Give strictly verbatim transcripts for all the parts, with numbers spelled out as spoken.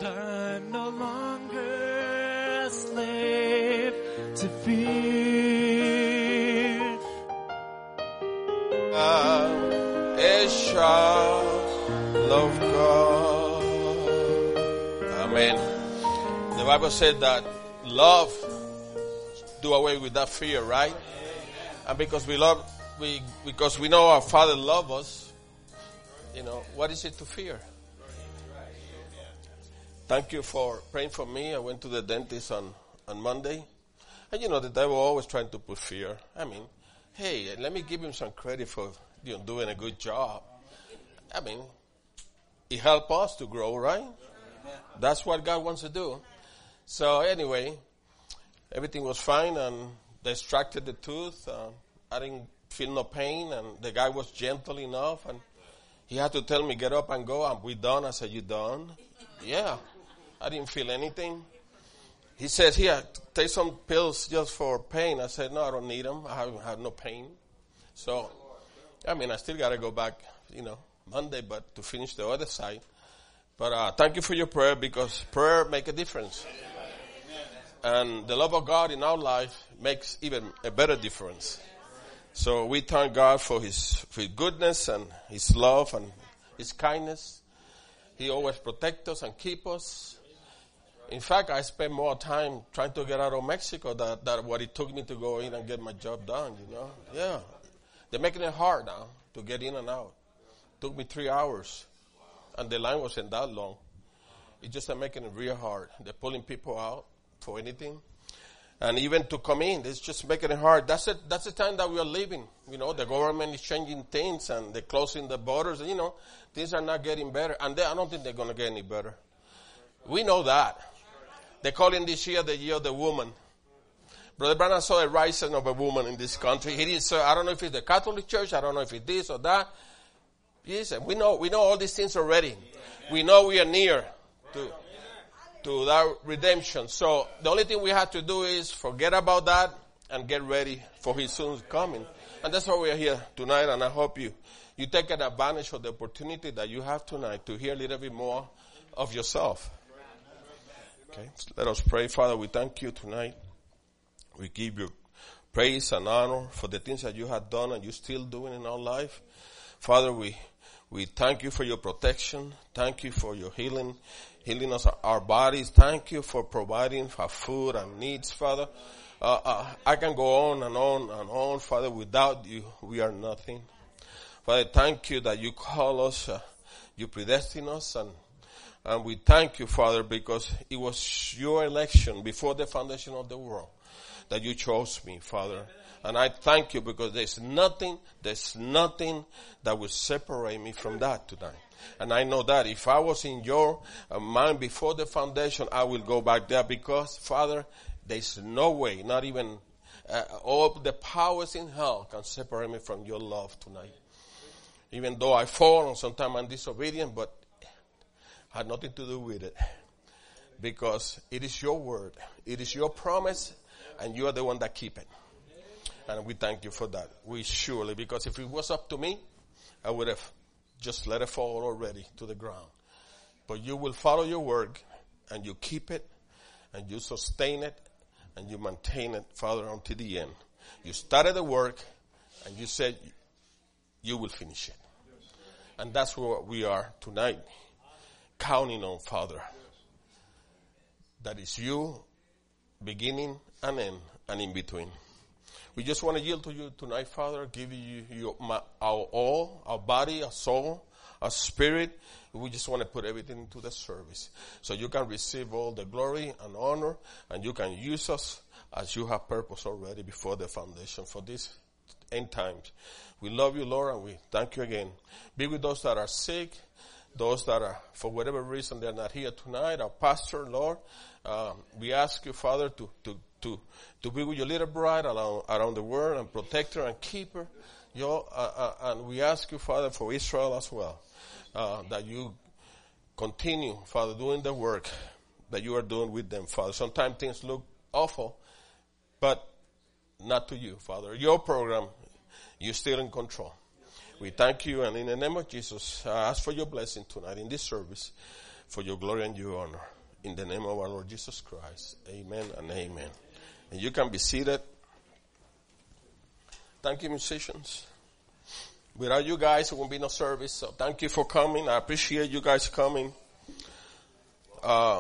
I'm no longer a slave to fear. I'm a child of God. Amen. The Bible said that love do away with that fear, right? And because we love, we because we know our Father loves us, you know, what is it to fear? Thank you for praying for me. I went to the dentist on, on Monday. And you know, the devil always trying to put fear. I mean, hey, let me give him some credit for, you know, doing a good job. I mean, it helped us to grow, right? That's what God wants to do. So anyway, everything was fine, and they extracted the tooth. Uh, I didn't feel no pain, and the guy was gentle enough, and he had to tell me, get up and go. And we done. I said, you done? Yeah. I didn't feel anything. He says, here, take some pills just for pain. I said, no, I don't need them. I haven't had no pain. So, I mean, I still got to go back, you know, Monday, but to finish the other side. But uh, thank you for your prayer, because prayer make a difference. And the love of God in our life makes even a better difference. So we thank God for His, for His goodness and His love and His kindness. He always protects us and keep us. In fact, I spend more time trying to get out of Mexico than, than what it took me to go in and get my job done, you know. Yeah. They're making it hard now to get in and out. It took me three hours. And the line wasn't that long. It's just they're making it real hard. They're pulling people out for anything. And even to come in, it's just making it hard. That's it. That's the time that we are living. You know, the government is changing things and they're closing the borders. And, you know, things are not getting better. And they, I don't think they're going to get any better. We know that. They're calling this year the year of the woman. Brother Branham saw a rising of a woman in this country. He didn't say, I don't know if it's the Catholic Church. I don't know if it's this or that. Yes, we know, we know all these things already. We know we are near to, to that redemption. So the only thing we have to do is forget about that and get ready for His soon coming. And that's why we are here tonight. And I hope you, you take an advantage of the opportunity that you have tonight to hear a little bit more of yourself. Okay, so let us pray. Father, we thank you tonight. We give you praise and honor for the things that you have done and you're still doing in our life. Father, we we thank you for your protection. Thank you for your healing, healing us our bodies. Thank you for providing for food and needs, Father. Uh, uh, I can go on and on and on, Father. Without you, we are nothing. Father, thank you that you call us, uh, you predestine us, and and we thank you, Father, because it was your election before the foundation of the world that you chose me, Father. And I thank you because there's nothing, there's nothing that will separate me from that tonight. And I know that if I was in your uh, mind before the foundation, I will go back there because, Father, there's no way, not even uh, all the powers in hell can separate me from your love tonight. Even though I fall and sometimes I'm disobedient, but it had nothing to do with it. Because it is your word, it is your promise, and you are the one that keep it. And we thank you for that. We surely, because if it was up to me, I would have just let it fall already to the ground. But you will follow your work, and you keep it, and you sustain it, and you maintain it, Father, until the end. You started the work, and you said you will finish it. And that's where we are tonight, counting on, Father. That is you, beginning and end, and in between. We just want to yield to you tonight, Father, give you your, my, our all, our body, our soul, our spirit. We just want to put everything into the service so you can receive all the glory and honor, and you can use us as you have purpose already before the foundation for this end times. We love you, Lord, and we thank you again. Be with those that are sick, those that are, for whatever reason, they're not here tonight. Our pastor, Lord, um, we ask you, Father, to, to, to, to be with your little bride around, around the world and protect her and keep her. You know, uh, uh, and we ask you, Father, for Israel as well, uh, that you continue, Father, doing the work that you are doing with them, Father. Sometimes things look awful, but not to you, Father. Your program, you're still in control. We thank you, and in the name of Jesus, I ask for your blessing tonight in this service, for your glory and your honor. in the name of our Lord Jesus Christ. Amen and amen. And you can be seated. Thank you, musicians. Without you guys, there won't be no service. So thank you for coming. I appreciate you guys coming. Uh,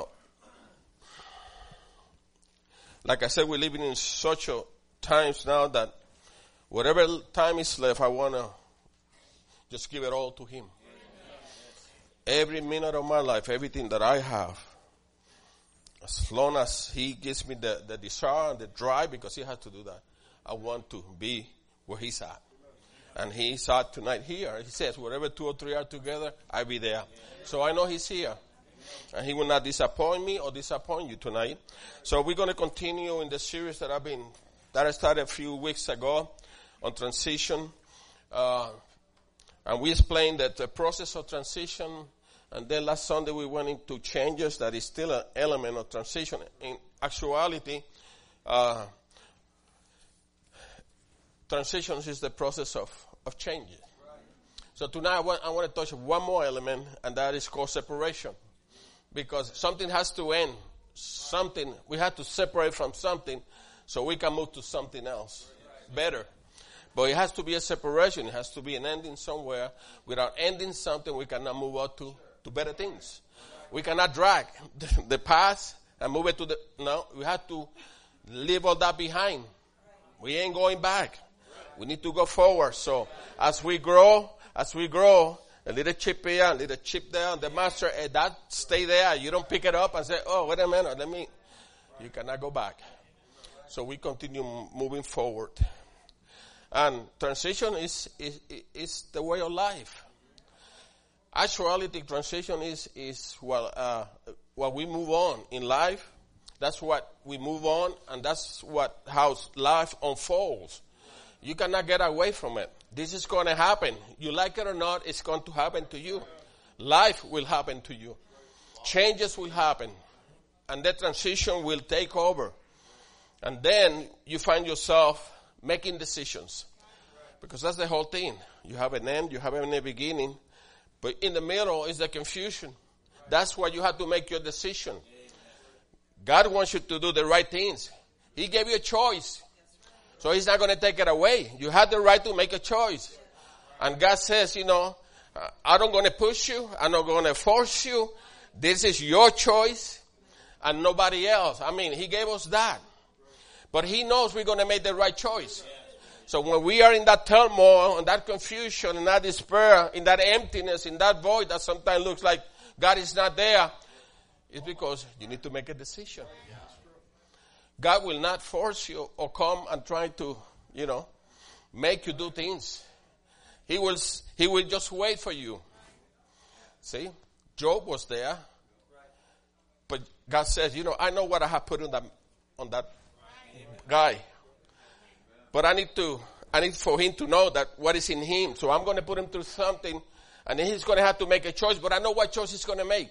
like I said, we're living in such a times now that whatever time is left, I want to just give it all to Him. Every minute of my life, everything that I have, as long as He gives me the, the desire and the drive, because He has to do that, I want to be where He's at. And He's at tonight here. He says, wherever two or three are together, I'll be there. So I know He's here. And He will not disappoint me or disappoint you tonight. So we're going to continue in the series that I've been, that I started a few weeks ago on transition. Uh, and we explained that the process of transition. And then last Sunday we went into changes. That is still an element of transition. In actuality, uh, transitions is the process of, of changes. So tonight I want, I want to touch one more element, and that is called separation. Because something has to end. Something, we have to separate from something so we can move to something else. Better. But it has to be a separation. It has to be an ending somewhere. Without ending something, we cannot move on to to better things. We cannot drag the, the past and move it to the, no, we have to leave all that behind. We ain't going back. We need to go forward. So as we grow, as we grow, a little chip here, a little chip there, and the master, eh, that stay there. You don't pick it up and say, oh, wait a minute, let me, you cannot go back. So we continue moving forward. And transition is, is, is the way of life. Actuality, transition is, is well, uh, what we move on in life. That's what we move on, and that's what, how life unfolds. You cannot get away from it. This is going to happen. You like it or not, it's going to happen to you. Life will happen to you. Changes will happen. And that transition will take over. And then you find yourself making decisions. Because that's the whole thing. You have an end, you have a beginning. But in the middle is the confusion. That's why you have to make your decision. God wants you to do the right things. He gave you a choice. So He's not going to take it away. You have the right to make a choice. And God says, you know, I'm not going to push you. I'm not going to force you. This is your choice and nobody else. I mean, He gave us that. But He knows we're going to make the right choice. So when we are in that turmoil, in that confusion, in that despair, in that emptiness, in that void that sometimes looks like God is not there, it's because you need to make a decision. God will not force you or come and try to, you know, make you do things. He will, he will just wait for you. See, Job was there, but God says, you know, I know what I have put on that, on that guy. But I need to, I need for him to know that what is in him. So I'm going to put him through something, and then he's going to have to make a choice, but I know what choice he's going to make.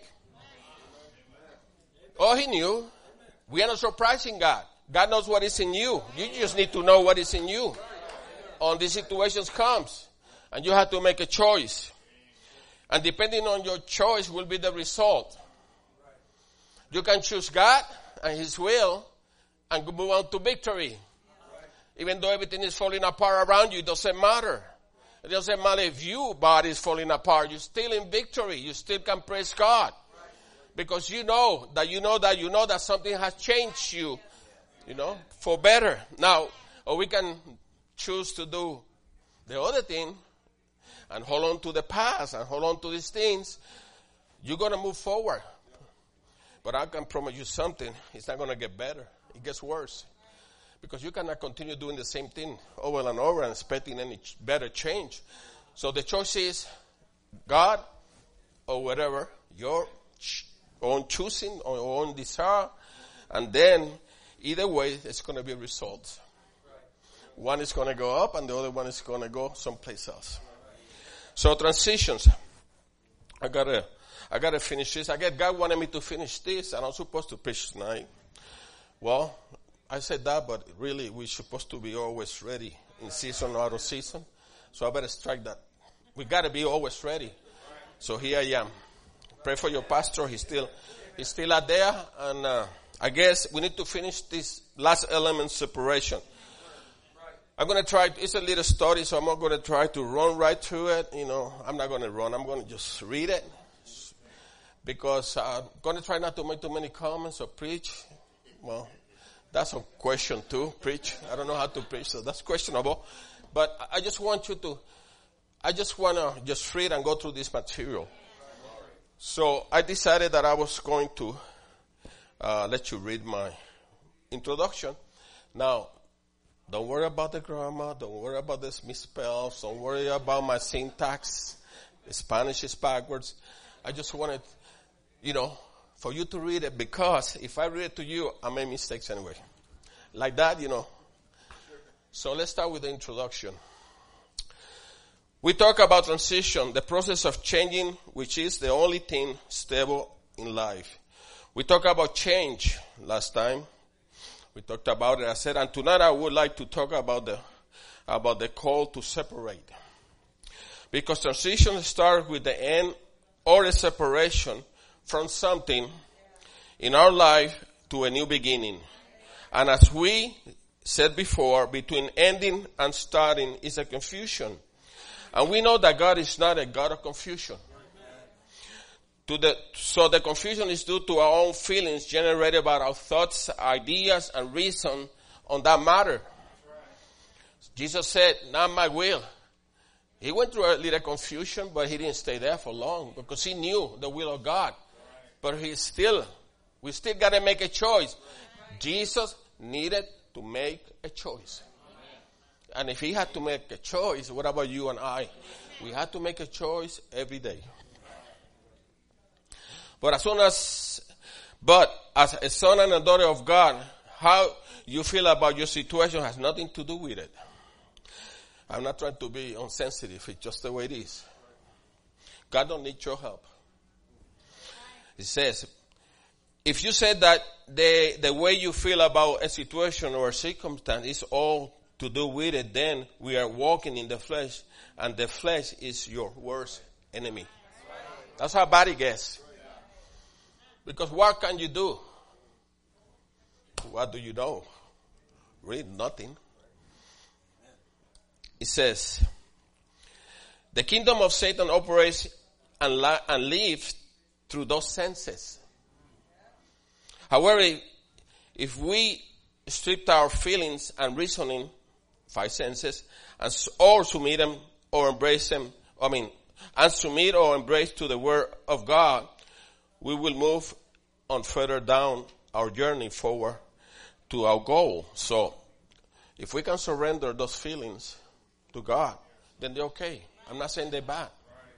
Oh, He knew. We are not surprising God. God knows what is in you. You just need to know what is in you. On these situations comes, and you have to make a choice. And depending on your choice will be the result. You can choose God and His will and move on to victory. Even though everything is falling apart around you, it doesn't matter. It doesn't matter if your body is falling apart. You're still in victory. You still can praise God. Because you know that you know that you know that something has changed you, you know, for better. Now, or we can choose to do the other thing and hold on to the past and hold on to these things. You're going to move forward. But I can promise you something. It's not going to get better. It gets worse. Because you cannot continue doing the same thing over and over and expecting any better change. So the choice is God or whatever, your own choosing or your own desire. And then either way, it's going to be results. One is going to go up and the other one is going to go someplace else. So transitions. I gotta, I gotta finish this. I guess God wanted me to finish this, and I'm supposed to preach tonight. Well, I said that, but really we're supposed to be always ready in season or out of season. So I better strike that. We gotta be always ready. So here I am. Pray for your pastor. He's still, he's still out there. And uh, I guess we need to finish this last element, separation. I'm going to try, it's a little story, so I'm not going to try to run right through it. You know, I'm not going to run. I'm going to just read it. Because I'm going to try not to make too many comments or preach. Well, that's a question too, preach. I don't know how to preach, so that's questionable. But I just want you to, I just want to just read and go through this material. So I decided that I was going to uh, let you read my introduction. Now, don't worry about the grammar. Don't worry about the misspells. Don't worry about my syntax. The Spanish is backwards. I just wanted, you know, for you to read it, because if I read it to you, I make mistakes anyway. Like that, you know. So let's start with the introduction. We talk about transition, the process of changing, which is the only thing stable in life. We talked about change last time. We talked about it. I said, and tonight I would like to talk about the about the call to separate. Because transition starts with the end or a separation from something in our life to a new beginning. And as we said before, between ending and starting is a confusion. And we know that God is not a God of confusion. To the, so the confusion is due to our own feelings generated by our thoughts, ideas, and reason on that matter. Jesus said, not my will. He went through a little confusion, but he didn't stay there for long because he knew the will of God. But he still, we still got to make a choice. Jesus needed to make a choice. And if he had to make a choice, what about you and I? We had to make a choice every day. But as soon as, but as a son and a daughter of God, how you feel about your situation has nothing to do with it. I'm not trying to be insensitive. It's just the way it is. God don't need your help. It says, if you said that the, the way you feel about a situation or a circumstance is all to do with it, then we are walking in the flesh, and the flesh is your worst enemy. That's how bad it gets. Because what can you do? What do you know? Read nothing. It says, the kingdom of Satan operates and, la- and lives through those senses. However, if we stripped our feelings and reasoning, five senses, and or submit them or embrace them, I mean, and submit or embrace to the word of God, we will move on further down our journey forward to our goal. So, if we can surrender those feelings to God, then they're okay. I'm not saying they're bad.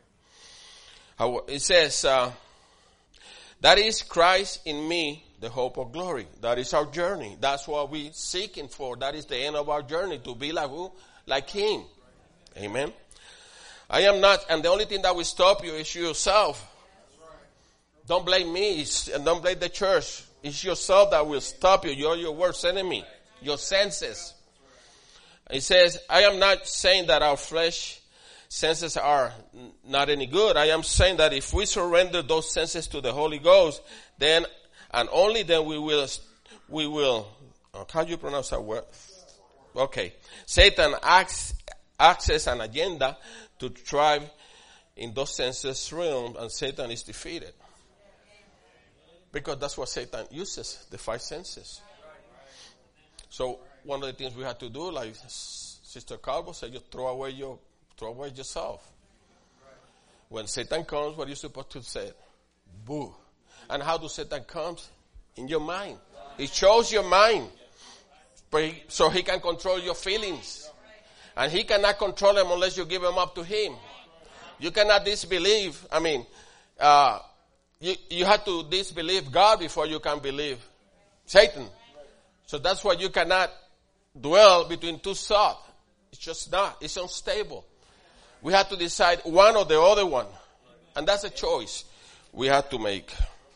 It says, uh, that is Christ in me, the hope of glory. That is our journey. That's what we're seeking for. That is the end of our journey, to be like who? Like him. Amen. I am not, and the only thing that will stop you is yourself. Don't blame me, and don't blame the church. It's yourself that will stop you. You're your worst enemy. Your senses. It says, I am not saying that our flesh senses are not any good. I am saying that if we surrender those senses to the Holy Ghost, then, and only then we will, we will, how do you pronounce that word? Okay. Satan acts, access an agenda to thrive in those senses realm, and Satan is defeated. Because that's what Satan uses, the five senses. So one of the things we have to do, like Sister Calvo said, you throw away your, throw away yourself. When Satan comes, what are you supposed to say? Boo. And how does Satan come? In your mind. He shows your mind. So he can control your feelings. And he cannot control them unless you give them up to him. You cannot disbelieve. I mean, uh, You, you have to disbelieve God before you can believe Satan. So that's why you cannot dwell between two thoughts. It's just not. It's unstable. We have to decide one or the other one. And that's a choice we have to make.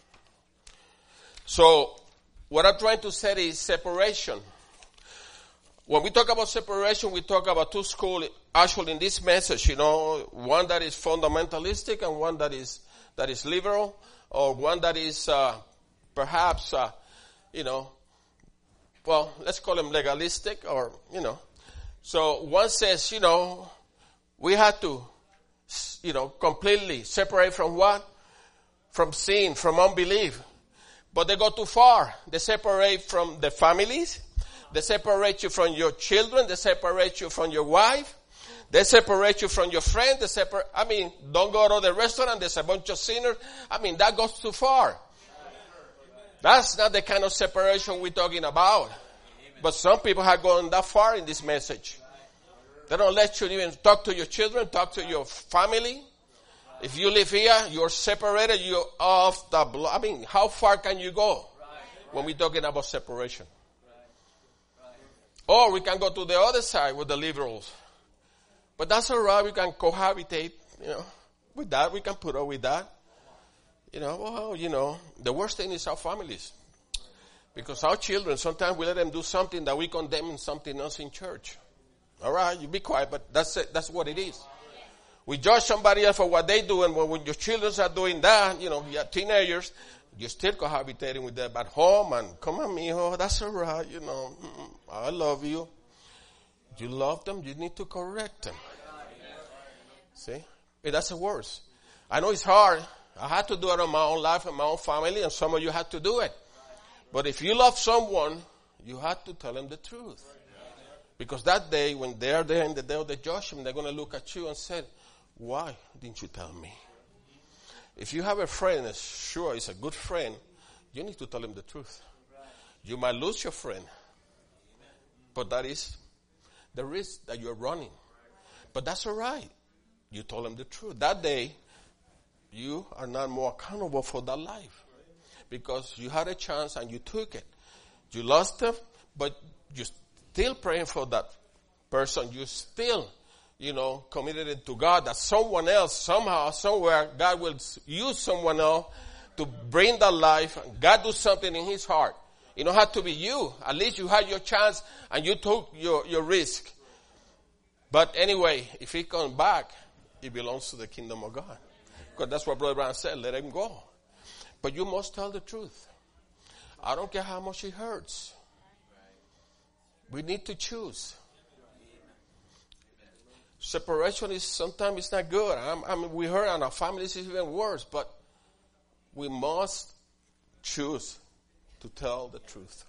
So what I'm trying to say is separation. When we talk about separation, we talk about two schools actually in this message, you know, one that is fundamentalistic and one that is that is liberal, or one that is uh, perhaps, uh, you know, well, let's call them legalistic, or, you know. So one says, you know, we have to, you know, completely separate from what? From sin, from unbelief. But they go too far. They separate from the families. They separate you from your children. They separate you from your wife. They separate you from your friend. They separate, I mean, don't go to the restaurant. There's a bunch of sinners. I mean, that goes too far. That's not the kind of separation we're talking about. But some people have gone that far in this message. They don't let you even talk to your children, talk to your family. If you live here, you're separated, you're off the block. I mean, how far can you go when we're talking about separation? Or we can go to the other side with the liberals. But that's all right. We can cohabitate, you know. With that, we can put up with that. You know, well, you know, the worst thing is our families. Because our children, sometimes we let them do something that we condemn in something else in church. All right, you be quiet, but that's it. That's what it is. We judge somebody else for what they do, and when, when your children are doing that, you know, you're teenagers, you're still cohabitating with them at home, and come on, mijo, that's all right, you know, I love you. You love them, you need to correct them. See? That's the worst. I know it's hard. I had to do it in my own life and my own family, and some of you had to do it. But if you love someone, you have to tell them the truth. Because that day, when they're there in the day of the judgment, they're going to look at you and say, why didn't you tell me? If you have a friend, that's sure is a good friend, you need to tell him the truth. You might lose your friend. But that is the risk that you're running. But that's all right. You told him the truth. That day, you are not more accountable for that life. Because you had a chance and you took it. You lost it, but you're still praying for that person. You still, you know, committed it to God that someone else, somehow, somewhere, God will use someone else to bring that life. God do something in his heart. It don't have to be you. At least you had your chance and you took your, your risk. But anyway, if he comes back, it belongs to the kingdom of God. Because that's what Brother Brown said, let him go. But you must tell the truth. I don't care how much it hurts. We need to choose. Separation is sometimes it's not good. I'm, I mean, we heard in our families it's even worse. But we must choose to tell the truth.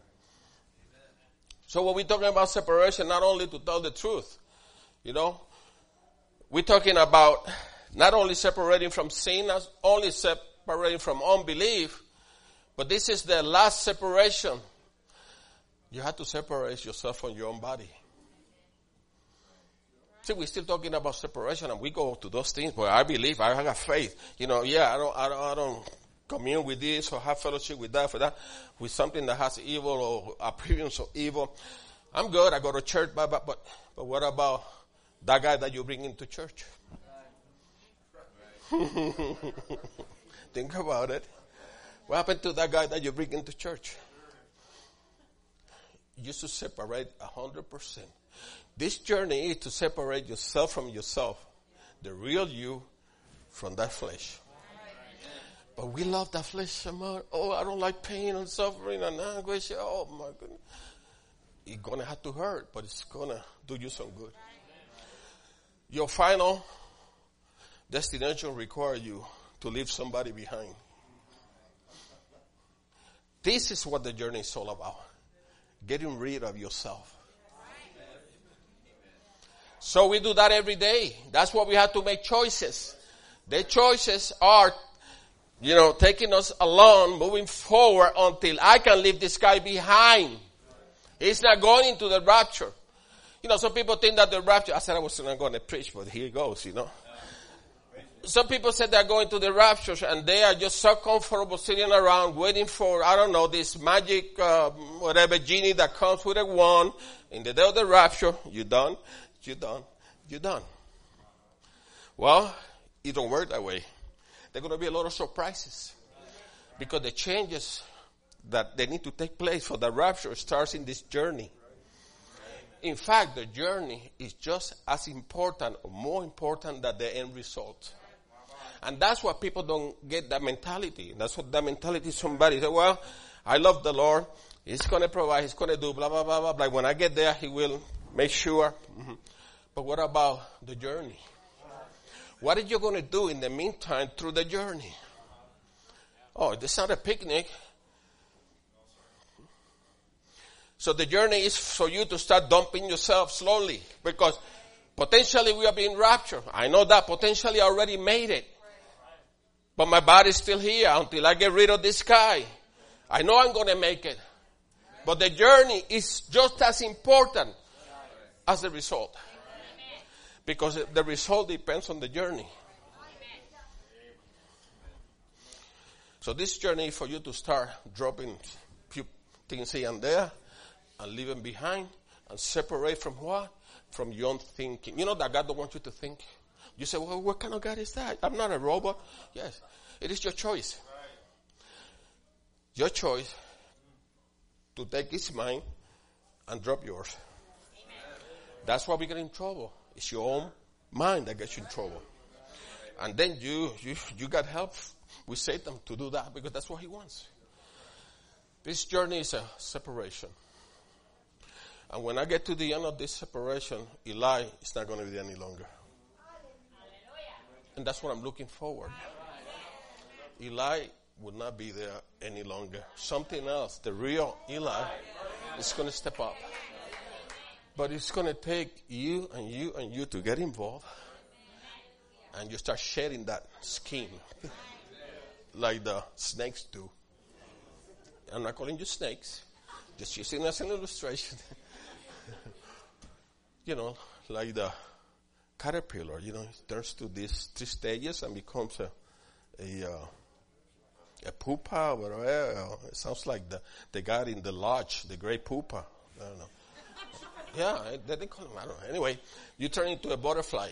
So when we're talking about separation, not only to tell the truth, you know, we're talking about not only separating from sin, not only separating from unbelief, but this is the last separation. You have to separate yourself from your own body. See, we're still talking about separation, and we go to those things. But I believe, I have faith. You know, yeah, I don't, I don't, I don't commune with this or have fellowship with that, for that, with something that has evil or appearance of evil. I'm good. I go to church, but but but, but what about that guy that you bring into church? Think about it. What happened to that guy that you bring into church? You should separate a hundred percent. This journey is to separate yourself from yourself, the real you from that flesh. But we love that flesh so much. Oh, I don't like pain and suffering and anguish. Oh my goodness. It's going to have to hurt, but it's going to do you some good. Your final destination requires you to leave somebody behind. This is what the journey is all about. Getting rid of yourself. So we do that every day. That's why we have to make choices. The choices are, you know, taking us along, moving forward until I can leave this guy behind. He's not going into the rapture. You know, some people think that the rapture, I said I was not going to preach, but here it goes, you know. Some people said they're going to the rapture and they are just so comfortable sitting around waiting for, I don't know, this magic, uh, whatever genie that comes with a wand. In the day of the rapture, you done, you done, you done. Well, it don't work that way. There are going to be a lot of surprises because the changes that they need to take place for the rapture starts in this journey. In fact, the journey is just as important or more important than the end result. And that's why people don't get that mentality. That's what that mentality somebody say, well, I love the Lord. He's going to provide. He's going to do blah, blah, blah, blah. Like when I get there, he will make sure. Mm-hmm. But what about the journey? What are you going to do in the meantime through the journey? Oh, it's not a picnic. So the journey is for you to start dumping yourself slowly, because potentially we are being raptured. I know that. Potentially I already made it. But my body's still here until I get rid of this guy. I know I'm going to make it. But the journey is just as important as the result. Because the result depends on the journey. So this journey is for you to start dropping few things here and there and leaving behind and separate from what? From your own thinking. You know that God don't want you to think. You say, well, what kind of God is that? I'm not a robot. Yes, it is your choice. Your choice to take his mind and drop yours. That's why we get in trouble. It's your own mind that gets you in trouble. And then you, you, you got help with Satan to do that, because that's what he wants. This journey is a separation. And when I get to the end of this separation, Eli is not going to be there any longer. And that's what I'm looking forward. Eli will not be there any longer. Something else, the real Eli, is going to step up. But it's going to take you and you and you to get involved. And you start shedding that skin like the snakes do. I'm not calling you snakes. Just using it as an illustration. You know, like the caterpillar, you know, it turns to these three stages and becomes a a, uh, a pupa or whatever. It sounds like the, the guy in the lodge, the great pupa. I don't know. Yeah, they, they call him, I don't know. Anyway, you turn into a butterfly.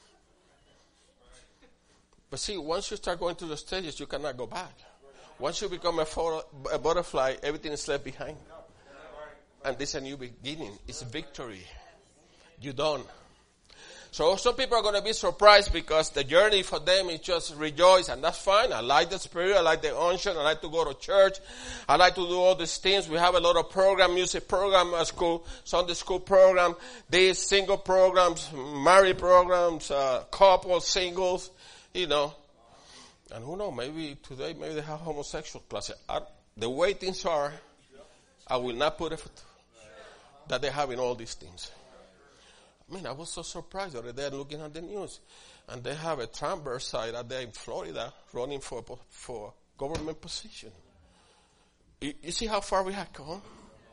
But see, once you start going through the stages, you cannot go back. Once you become a, for, a butterfly, everything is left behind. And this is a new beginning. It's victory. You done. So some people are going to be surprised because the journey for them is just rejoice, and that's fine. I like the spirit. I like the unction. I like to go to church. I like to do all these things. We have a lot of program, music program at school, Sunday school program, these single programs, married programs, uh, couple, singles, you know. And who knows, maybe today, maybe they have homosexual classes. I, the way things are, I will not put it that they're having all these things. I mean, I was so surprised the other day looking at the news. And they have a transvestite out there in Florida running for for government position. You, you see how far we have come?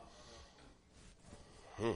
Hmm.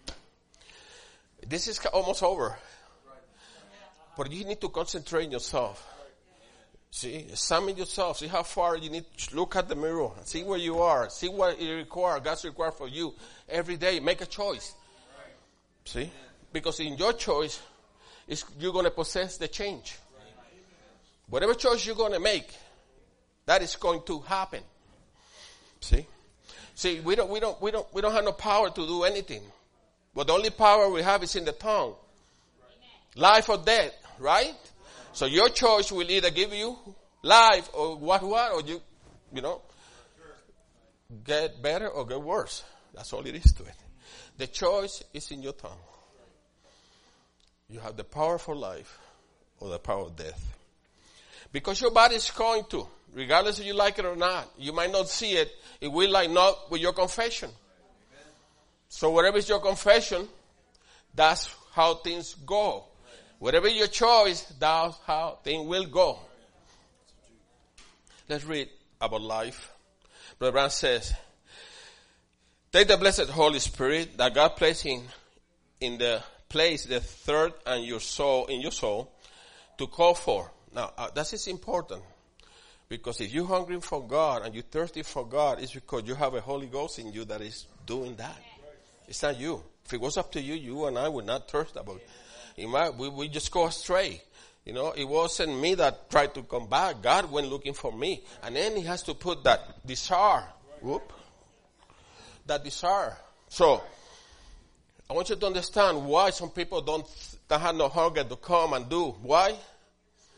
This is almost over. But you need to concentrate on yourself. See, examine yourself. See how far you need to look at the mirror. See where you are. See what it requires. God's required for you every day. Make a choice. See? Because in your choice, is you're going to possess the change. Whatever choice you're going to make, that is going to happen. See? See, we don't, we don't, we don't, we don't have no power to do anything. But the only power we have is in the tongue. Life or death, right? So your choice will either give you life or what, what, or you, you know, get better or get worse. That's all it is to it. The choice is in your tongue. You have the power for life or the power of death. Because your body is going to, regardless if you like it or not. You might not see it. It will line up with your confession. So whatever is your confession, that's how things go. Whatever your choice, that's how things will go. Let's read about life. Brother Brown says, take the blessed Holy Spirit that God placed in, in the place the third and your soul, in your soul, to call for. Now, uh, that is important. Because if you're hungry for God and you're thirsty for God, it's because you have a Holy Ghost in you that is doing that. It's not you. If it was up to you, you and I would not thirst about it. It might, we, we just go astray. You know, it wasn't me that tried to come back. God went looking for me. And then he has to put that desire. Whoop. That desire. So, I want you to understand why some people don't, don't have no hunger to come and do. Why?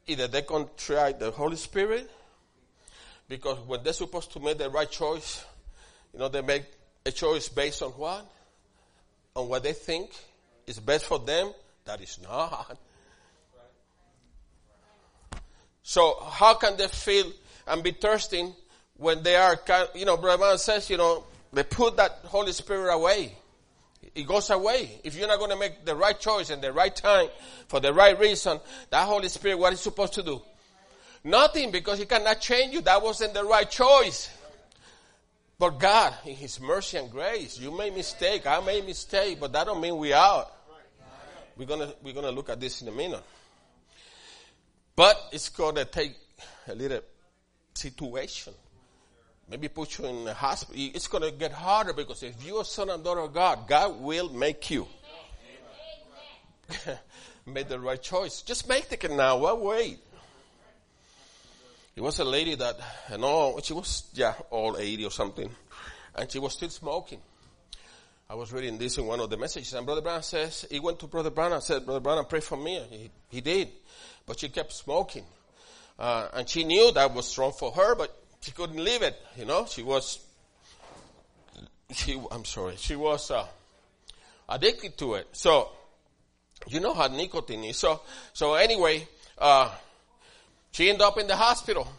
either they contrite the Holy Spirit, because when they're supposed to make the right choice, you know, they make a choice based on what? On what they think is best for them. That is not. So how can they feel and be thirsty when they are, you know, Brother Brown says, you know, they put that Holy Spirit away. It goes away. If you're not going to make the right choice in the right time for the right reason, that Holy Spirit, what is supposed to do? Nothing, because He cannot change you. That wasn't the right choice. But God, in His mercy and grace, you made mistake, I made mistake, but that don't mean we out. We're gonna we're gonna look at this in a minute. But it's gonna take a little situation. Maybe put you in the hospital. It's gonna get harder, because if you're a son and daughter of God, God will make you make the right choice. Just make it now. Why wait? It was a lady that, you know, she was, yeah, all eighty or something, and she was still smoking. I was reading this in one of the messages, and Brother Branham says, he went to Brother Branham and said, Brother Branham, pray for me. He, he did, but she kept smoking. Uh, and she knew that was wrong for her, but she couldn't leave it, you know. She was, she, I'm sorry, she was uh, addicted to it. So, you know how nicotine is. So, so anyway, uh, she ended up in the hospital.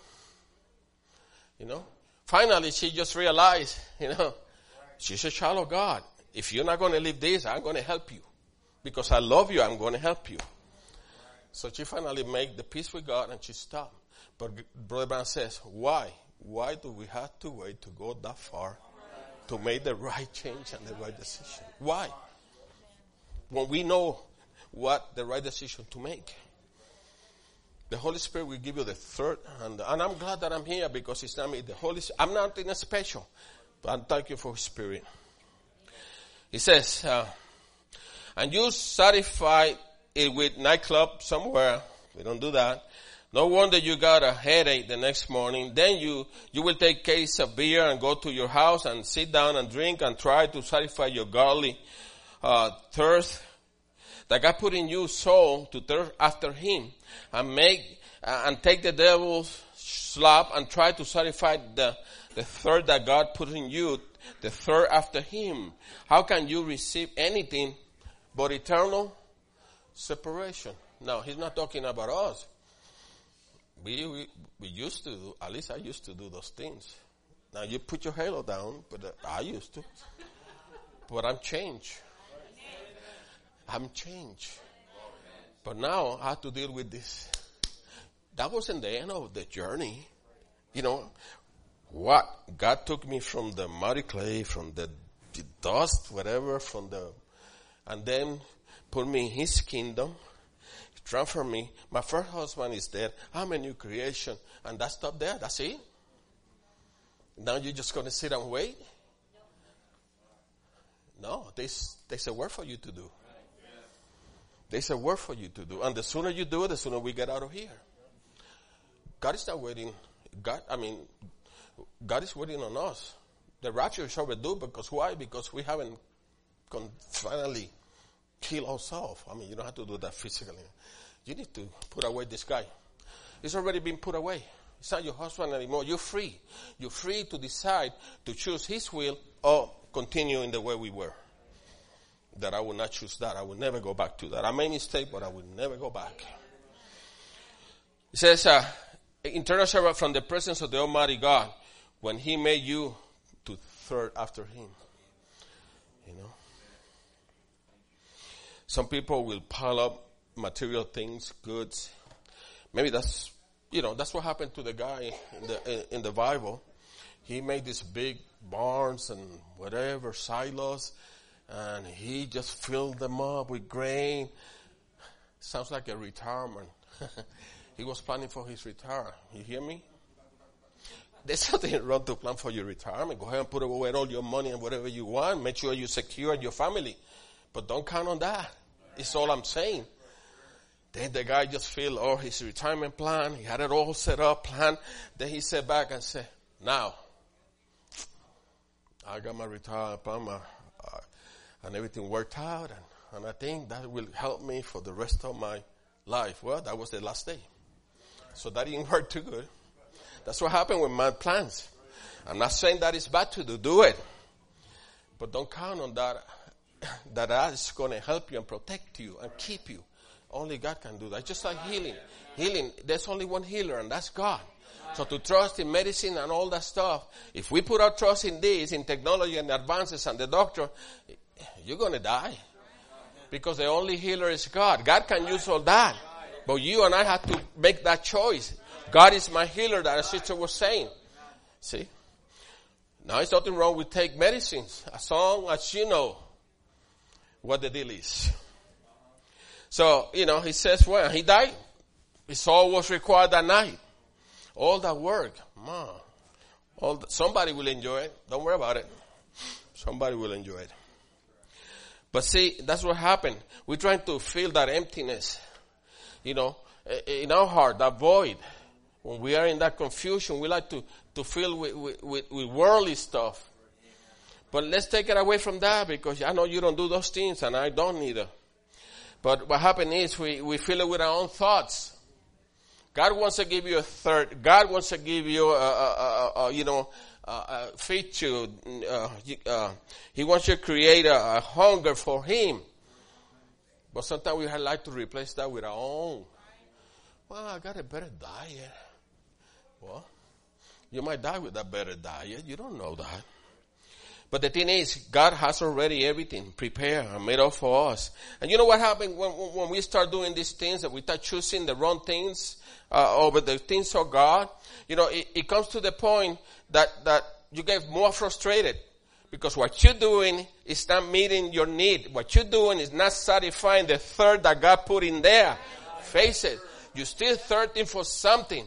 You know, finally she just realized, you know, she's a child of God. If you're not going to leave this, I'm going to help you. Because I love you, I'm going to help you. So she finally made the peace with God and she stopped. But Brother Brown says, why? Why do we have to wait to go that far to make the right change and the right decision? Why? When we know what the right decision to make. The Holy Spirit will give you the third, and, and I'm glad that I'm here, because it's not me. The Holy, I'm not in a special, but I thank you for His Spirit. He says, uh, and you satisfy it with nightclub somewhere. We don't do that. No wonder you got a headache the next morning. Then you, you will take a case of beer and go to your house and sit down and drink and try to satisfy your godly uh, thirst that God put in you soul to thirst after Him, and make uh, and take the devil's slop and try to satisfy the the thirst that God put in you, the thirst after Him. How can you receive anything but eternal separation? Now, He's not talking about us. We, we we used to do, at least I used to do those things. Now you put your halo down, but uh, I used to. But I'm changed. I'm changed. But now I have to deal with this. That wasn't the end of the journey. You know, what? God took me from the muddy clay, from the, the dust, whatever, from the, and then put me in His kingdom, transformed me. My first husband is dead. I'm a new creation. And that stopped there. That's it. Now you're just going to sit and wait? No, there's, there's a work for you to do. There's a work for you to do. And the sooner you do it, the sooner we get out of here. God is not waiting. God, I mean, God is waiting on us. The rapture is overdue, because why? Because we haven't con- finally killed ourselves. I mean, you don't have to do that physically. You need to put away this guy. It's already been put away. It's not your husband anymore. You're free. You're free to decide to choose His will or continue in the way we were. That I will not choose that. I will never go back to that. I made a mistake, but I will never go back. It says, uh, internal separation from the presence of the Almighty God, when He made you to thirst after Him. You know, some people will pile up material things, goods. Maybe that's, you know, that's what happened to the guy in the in the Bible. He made these big barns and whatever, silos, and he just filled them up with grain. Sounds like a retirement. He was planning for his retirement. You hear me? There's nothing wrong to plan for your retirement. Go ahead and put away all your money and whatever you want. Make sure you secure your family. But don't count on that. It's all I'm saying. Then the guy just filled all his retirement plan. He had it all set up, planned. Then he sat back and said, now, I got my retirement plan, my, uh, and everything worked out. And, and I think that will help me for the rest of my life. Well, that was the last day. So that didn't work too good. That's what happened with my plans. I'm not saying that it's bad to do. Do it. But don't count on that. That that is going to help you and protect you and keep you. Only God can do that. Just like healing. Healing, there's only one healer, and that's God. So to trust in medicine and all that stuff, if we put our trust in this, in technology and advances and the doctor, you're going to die. Because the only healer is God. God can use all that. But you and I have to make that choice. God is my healer, that our sister was saying. See? Now, there's nothing wrong with take medicines, as long as you know what the deal is. So, you know, he says, well, he died. His soul was required that night. All that work, man, all the, somebody will enjoy it. Don't worry about it. Somebody will enjoy it. But see, that's what happened. We're trying to fill that emptiness, you know, in our heart, that void. When we are in that confusion, we like to, to fill with, with, with, with worldly stuff. But let's take it away from that, because I know you don't do those things and I don't either. But what happened is we, we fill it with our own thoughts. God wants to give you a third. God wants to give you a, a, a, a you know, a, a feature. Uh, uh, he wants you to create a, a hunger for Him. But sometimes we like to replace that with our own. Well, I got a better diet. Well, you might die with that better diet. You don't know that. But the thing is, God has already everything prepared and made up for us. And you know what happened when, when we start doing these things, and we start choosing the wrong things uh, over the things of God? You know, it, it comes to the point that, that you get more frustrated. Because what you're doing is not meeting your need. What you're doing is not satisfying the thirst that God put in there. Face it. You're still thirsting for something.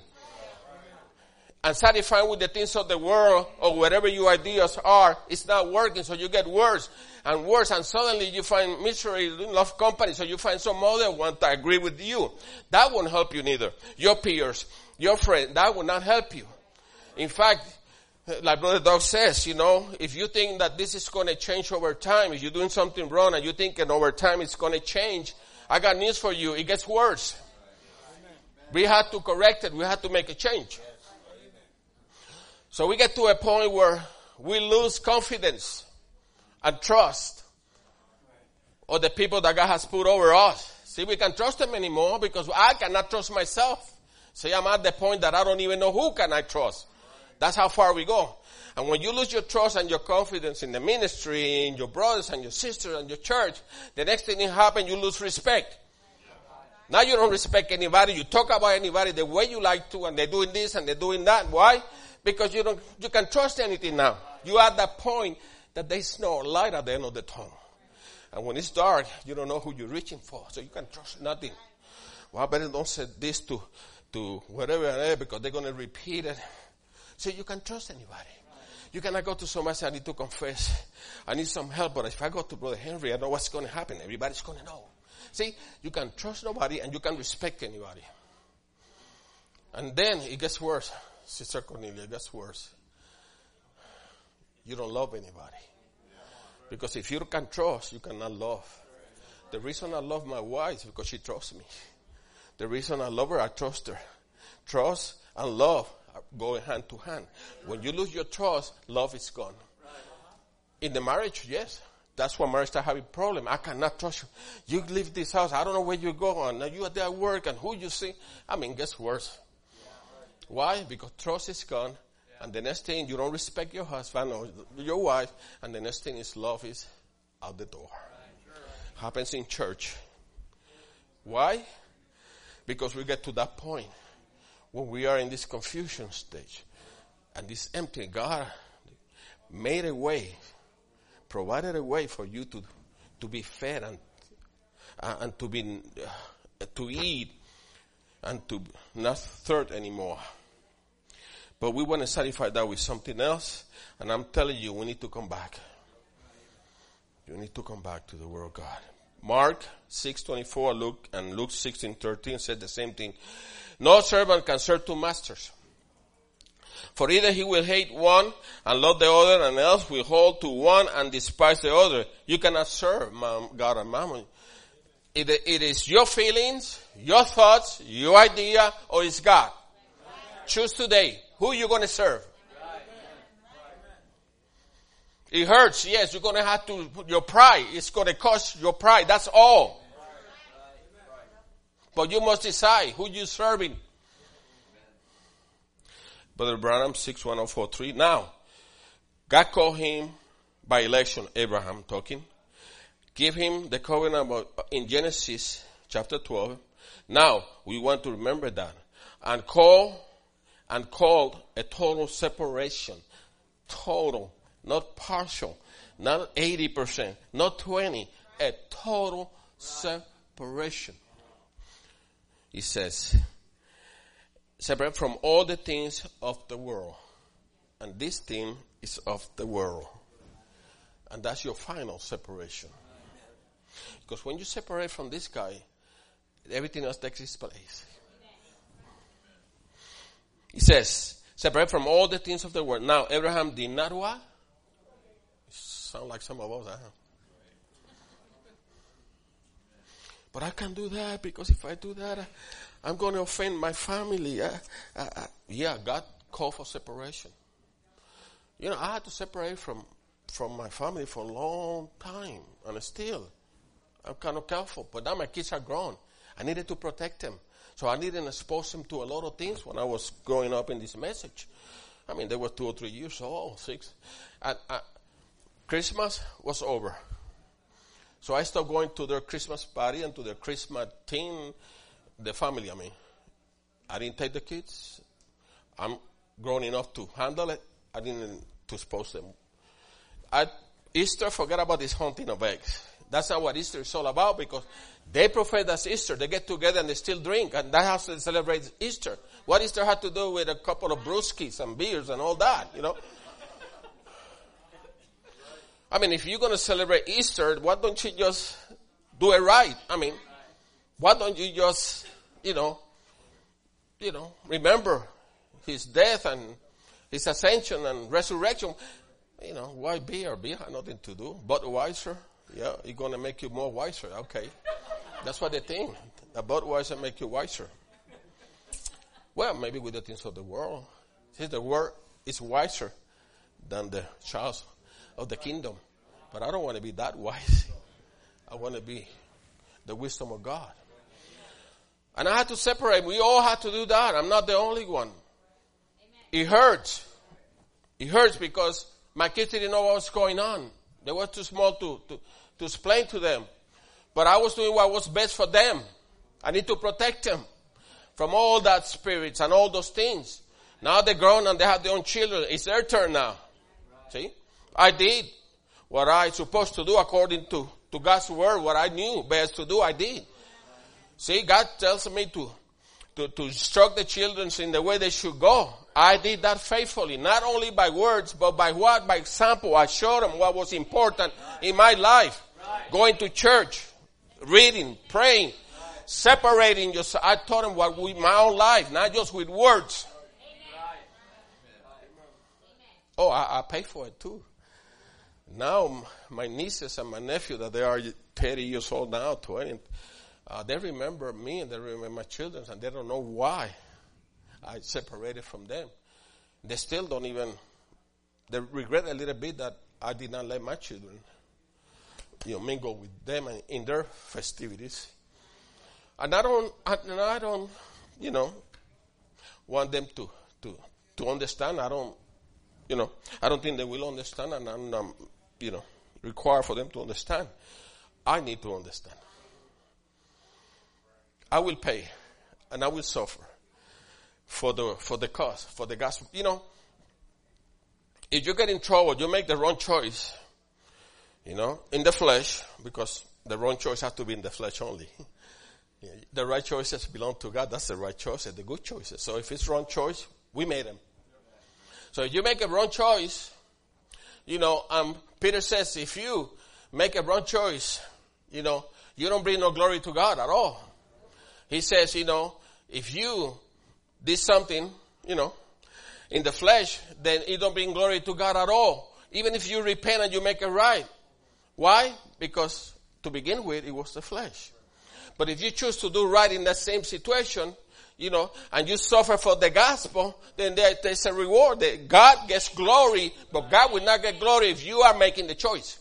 And satisfied with the things of the world or whatever your ideas are, it's not working, so you get worse and worse, and suddenly you find misery in love company, so you find some other one that agree with you. That won't help you neither. Your peers, your friend, that will not help you. In fact, like Brother Doug says, you know, if you think that this is going to change over time, if you're doing something wrong and you think that over time it's going to change, I got news for you. It gets worse. We have to correct it. We have to make a change. So we get to a point where we lose confidence and trust of the people that God has put over us. See, we can't trust them anymore because I cannot trust myself. See, I'm at the point that I don't even know who can I trust. That's how far we go. And when you lose your trust and your confidence in the ministry, in your brothers and your sisters and your church, the next thing that happens, you lose respect. Now you don't respect anybody. You talk about anybody the way you like to, and they're doing this and they're doing that. Why? Because you don't, you can trust anything now. You are at that point that there's no light at the end of the tunnel. And when it's dark, you don't know who you're reaching for. So you can trust nothing. Well, I better don't say this to, to whatever, because they're going to repeat it. So you can trust anybody. You cannot go to somebody and say, I need to confess. I need some help. But if I go to Brother Henry, I know what's going to happen. Everybody's going to know. See, you can trust nobody and you can respect anybody. And then it gets worse. Sister Cornelia, it gets worse. You don't love anybody. Because if you can trust, you cannot love. The reason I love my wife is because she trusts me. The reason I love her, I trust her. Trust and love are going hand to hand. When you lose your trust, love is gone. In the marriage, yes. That's why marriage start having problem. I cannot trust you. You leave this house. I don't know where you go. And now you are there at work and who you see. I mean, it gets worse. Why? Because trust is gone. And the next thing, you don't respect your husband or your wife. And the next thing is love is out the door. Happens in church. Why? Because we get to that point when we are in this confusion stage. And this empty, God made a way, provided a way for you to, to be fed and, uh, and to be, uh, to eat and to not thirst anymore. But we want to satisfy that with something else. And I'm telling you, we need to come back. You need to come back to the Word of God. Mark six twenty-four, Luke, and Luke sixteen thirteen said the same thing. No servant can serve two masters. For either he will hate one and love the other, and else will hold to one and despise the other. You cannot serve God and mammon. It, it is your feelings, your thoughts, your idea, or it's God. Choose today. Who you going to serve? It hurts. Yes, you're going to have to put your pride. It's going to cost your pride. That's all. But you must decide who you're serving. Brother Branham, six one oh four three. Now, God called him by election, Abraham talking. Give him the covenant in Genesis chapter twelve. Now, we want to remember that. And call, and called a total separation. Total, not partial, not eighty percent, not twenty, a total separation. He says, separate from all the things of the world. And this thing is of the world. And that's your final separation. Because when you separate from this guy, everything else takes its place. He says, separate from all the things of the world. Now, Abraham did not what? Sound like some of us, huh? But I can't do that because if I do that, I, I'm going to offend my family. I, I, I, yeah, God called for separation. You know, I had to separate from, from my family for a long time. And still, I'm kind of careful. But now my kids are grown. I needed to protect them. So I didn't expose them to a lot of things when I was growing up in this message. I mean, they were two or three years old, six. And, uh, Christmas was over. So I stopped going to their Christmas party and to their Christmas thing, the family, I mean. I didn't take the kids. I'm grown enough to handle it. I didn't to expose them. At Easter, forget about this hunting of eggs. That's not what Easter is all about because they profess that's Easter. They get together and they still drink, and that's how they celebrate Easter. What Easter had to do with a couple of brewskis and beers and all that, you know? I mean, if you're going to celebrate Easter, why don't you just do it right? I mean, why don't you just, you know, you know, remember his death and his ascension and resurrection? You know, why beer? Beer had nothing to do. Budweiser, yeah, it's going to make you more wiser. Okay. That's what they think. A Budweiser make you wiser. Well, maybe with the things of the world. See, the world is wiser than the child of the kingdom. But I don't want to be that wise. I want to be the wisdom of God. And I had to separate. We all had to do that. I'm not the only one. Amen. It hurts. It hurts because my kids didn't know what was going on. They were too small to, to, to explain to them. But I was doing what was best for them. I need to protect them from all that spirits and all those things. Now they're grown and they have their own children. It's their turn now. See? I did what I supposed to do according to, to God's word. What I knew best to do, I did. See, God tells me to, to, to instruct the children in the way they should go. I did that faithfully, not only by words, but by what? By example. I showed them what was important in my life. Going to church, reading, praying, separating yourself. I taught them what with my own life, not just with words. Oh, I, I pay for it too. Now, my nieces and my nephew, that they are thirty years old now, twenty, uh, they remember me and they remember my children, and they don't know why I separated from them. They still don't even, they regret a little bit that I did not let my children, you know, mingle with them and in their festivities. And I don't, and I don't, you know, want them to, to, to understand. I don't, you know, I don't think they will understand, and I'm, um, you know, required for them to understand. I need to understand. I will pay, and I will suffer for the for the cause, for the gospel. You know, if you get in trouble, you make the wrong choice, you know, in the flesh, because the wrong choice has to be in the flesh only. The right choices belong to God. That's the right choices, the good choices. So if it's wrong choice, we made them. So if you make a wrong choice, you know, um, Peter says if you make a wrong choice, you know, you don't bring no glory to God at all. He says, you know, if you did something, you know, in the flesh, then it don't bring glory to God at all. Even if you repent and you make it right. Why? Because to begin with, it was the flesh. But if you choose to do right in that same situation, you know, and you suffer for the gospel, then there, there's a reward. That God gets glory, but God will not get glory if you are making the choice.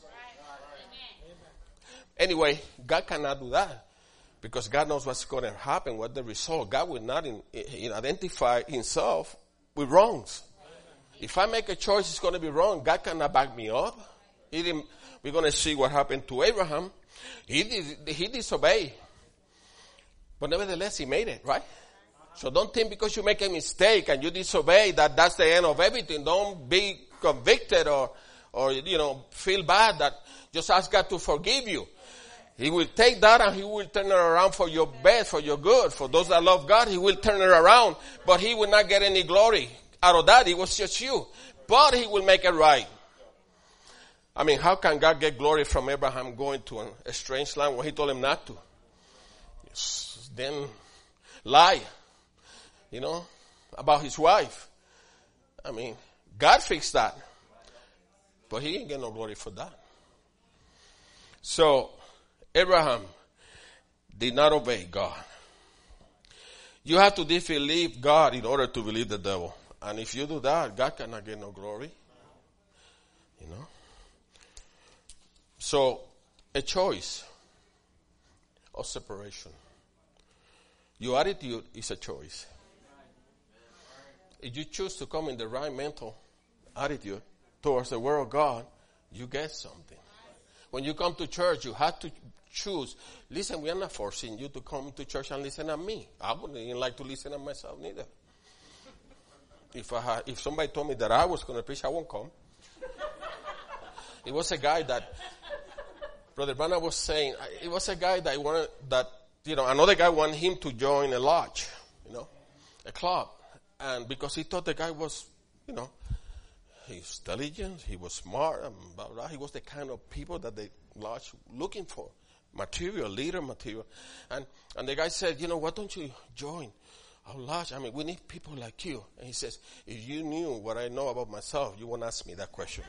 Anyway, God cannot do that because God knows what's going to happen, what the result. God will not in, in identify himself with wrongs. If I make a choice, it's going to be wrong. God cannot back me up. He didn't, we're going to see what happened to Abraham. He did, he disobeyed. But nevertheless, he made it, right? So don't think because you make a mistake and you disobey that that's the end of everything. Don't be convicted or, or, you know, feel bad. That just ask God to forgive you. He will take that and he will turn it around for your best, for your good. For those that love God, he will turn it around. But he will not get any glory out of that. It was just you. But he will make it right. I mean, how can God get glory from Abraham going to a strange land when he told him not to? Then lie, you know, about his wife. I mean, God fixed that. But he didn't get no glory for that. So, Abraham did not obey God. You have to disbelieve God in order to believe the devil. And if you do that, God cannot get no glory. You know? So, a choice of separation. Your attitude is a choice. If you choose to come in the right mental attitude towards the word of God, you get something. When you come to church, you have to choose. Listen, we are not forcing you to come to church and listen to me. I wouldn't even like to listen to myself neither. If I had, if somebody told me that I was going to preach, I won't come. It was a guy that, Brother Branham was saying, it was a guy that wanted, that, you know, another guy wanted him to join a lodge, you know, a club. And because he thought the guy was, you know, he's intelligent, he was smart, and blah, blah. He was the kind of people that the lodge looking for. Material, leader material. And, and the guy said, you know, why don't you join our lodge? I mean, we need people like you. And he says, if you knew what I know about myself, you won't ask me that question.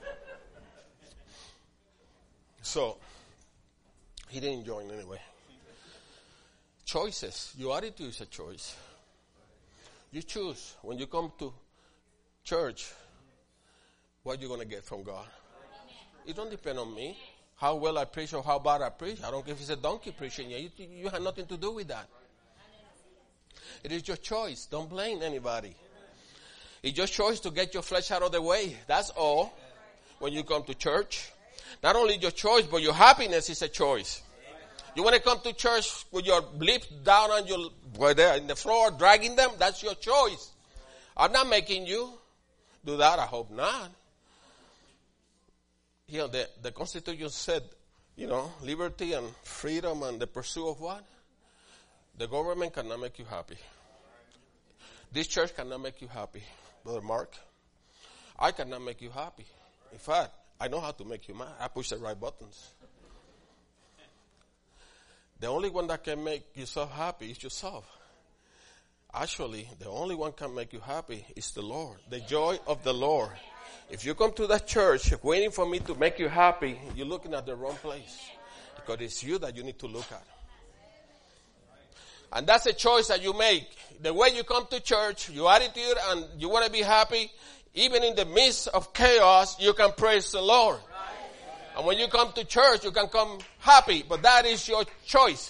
So, he didn't join anyway. Choices. Your attitude is a choice. You choose when you come to church what you're going to get from God. It don't depend on me. How well I preach or how bad I preach. I don't care if it's a donkey preaching. You, you have nothing to do with that. It is your choice. Don't blame anybody. It's your choice to get your flesh out of the way. That's all. When you come to church. Not only your choice, but your happiness is a choice. You want to come to church with your lips down on your, where they're in the floor, dragging them? That's your choice. I'm not making you do that. I hope not. You know, the, the Constitution said, you know, liberty and freedom and the pursuit of what? The government cannot make you happy. This church cannot make you happy, Brother Mark. I cannot make you happy. In fact, I know how to make you mad. I push the right buttons. The only one that can make yourself happy is yourself. Actually, the only one can make you happy is the Lord. The joy of the Lord. If you come to that church waiting for me to make you happy, you're looking at the wrong place. Because it's you that you need to look at. And that's a choice that you make. The way you come to church, your attitude, and you want to be happy, even in the midst of chaos, you can praise the Lord. And when you come to church, you can come happy, but that is your choice.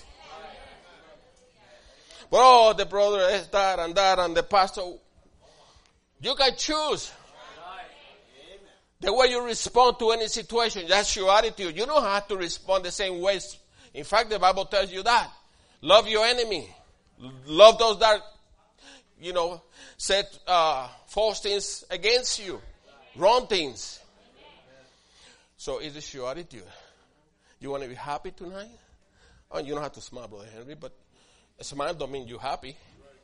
But oh, the brother is that and that and the pastor. You can choose the way you respond to any situation. That's your attitude. You don't have to respond the same way. In fact, the Bible tells you that. Love your enemy. Love those that, you know, said uh, false things against you. Wrong things. So it is your attitude. You want to be happy tonight? Oh, you don't have to smile, Brother Henry, but a smile don't mean you're happy.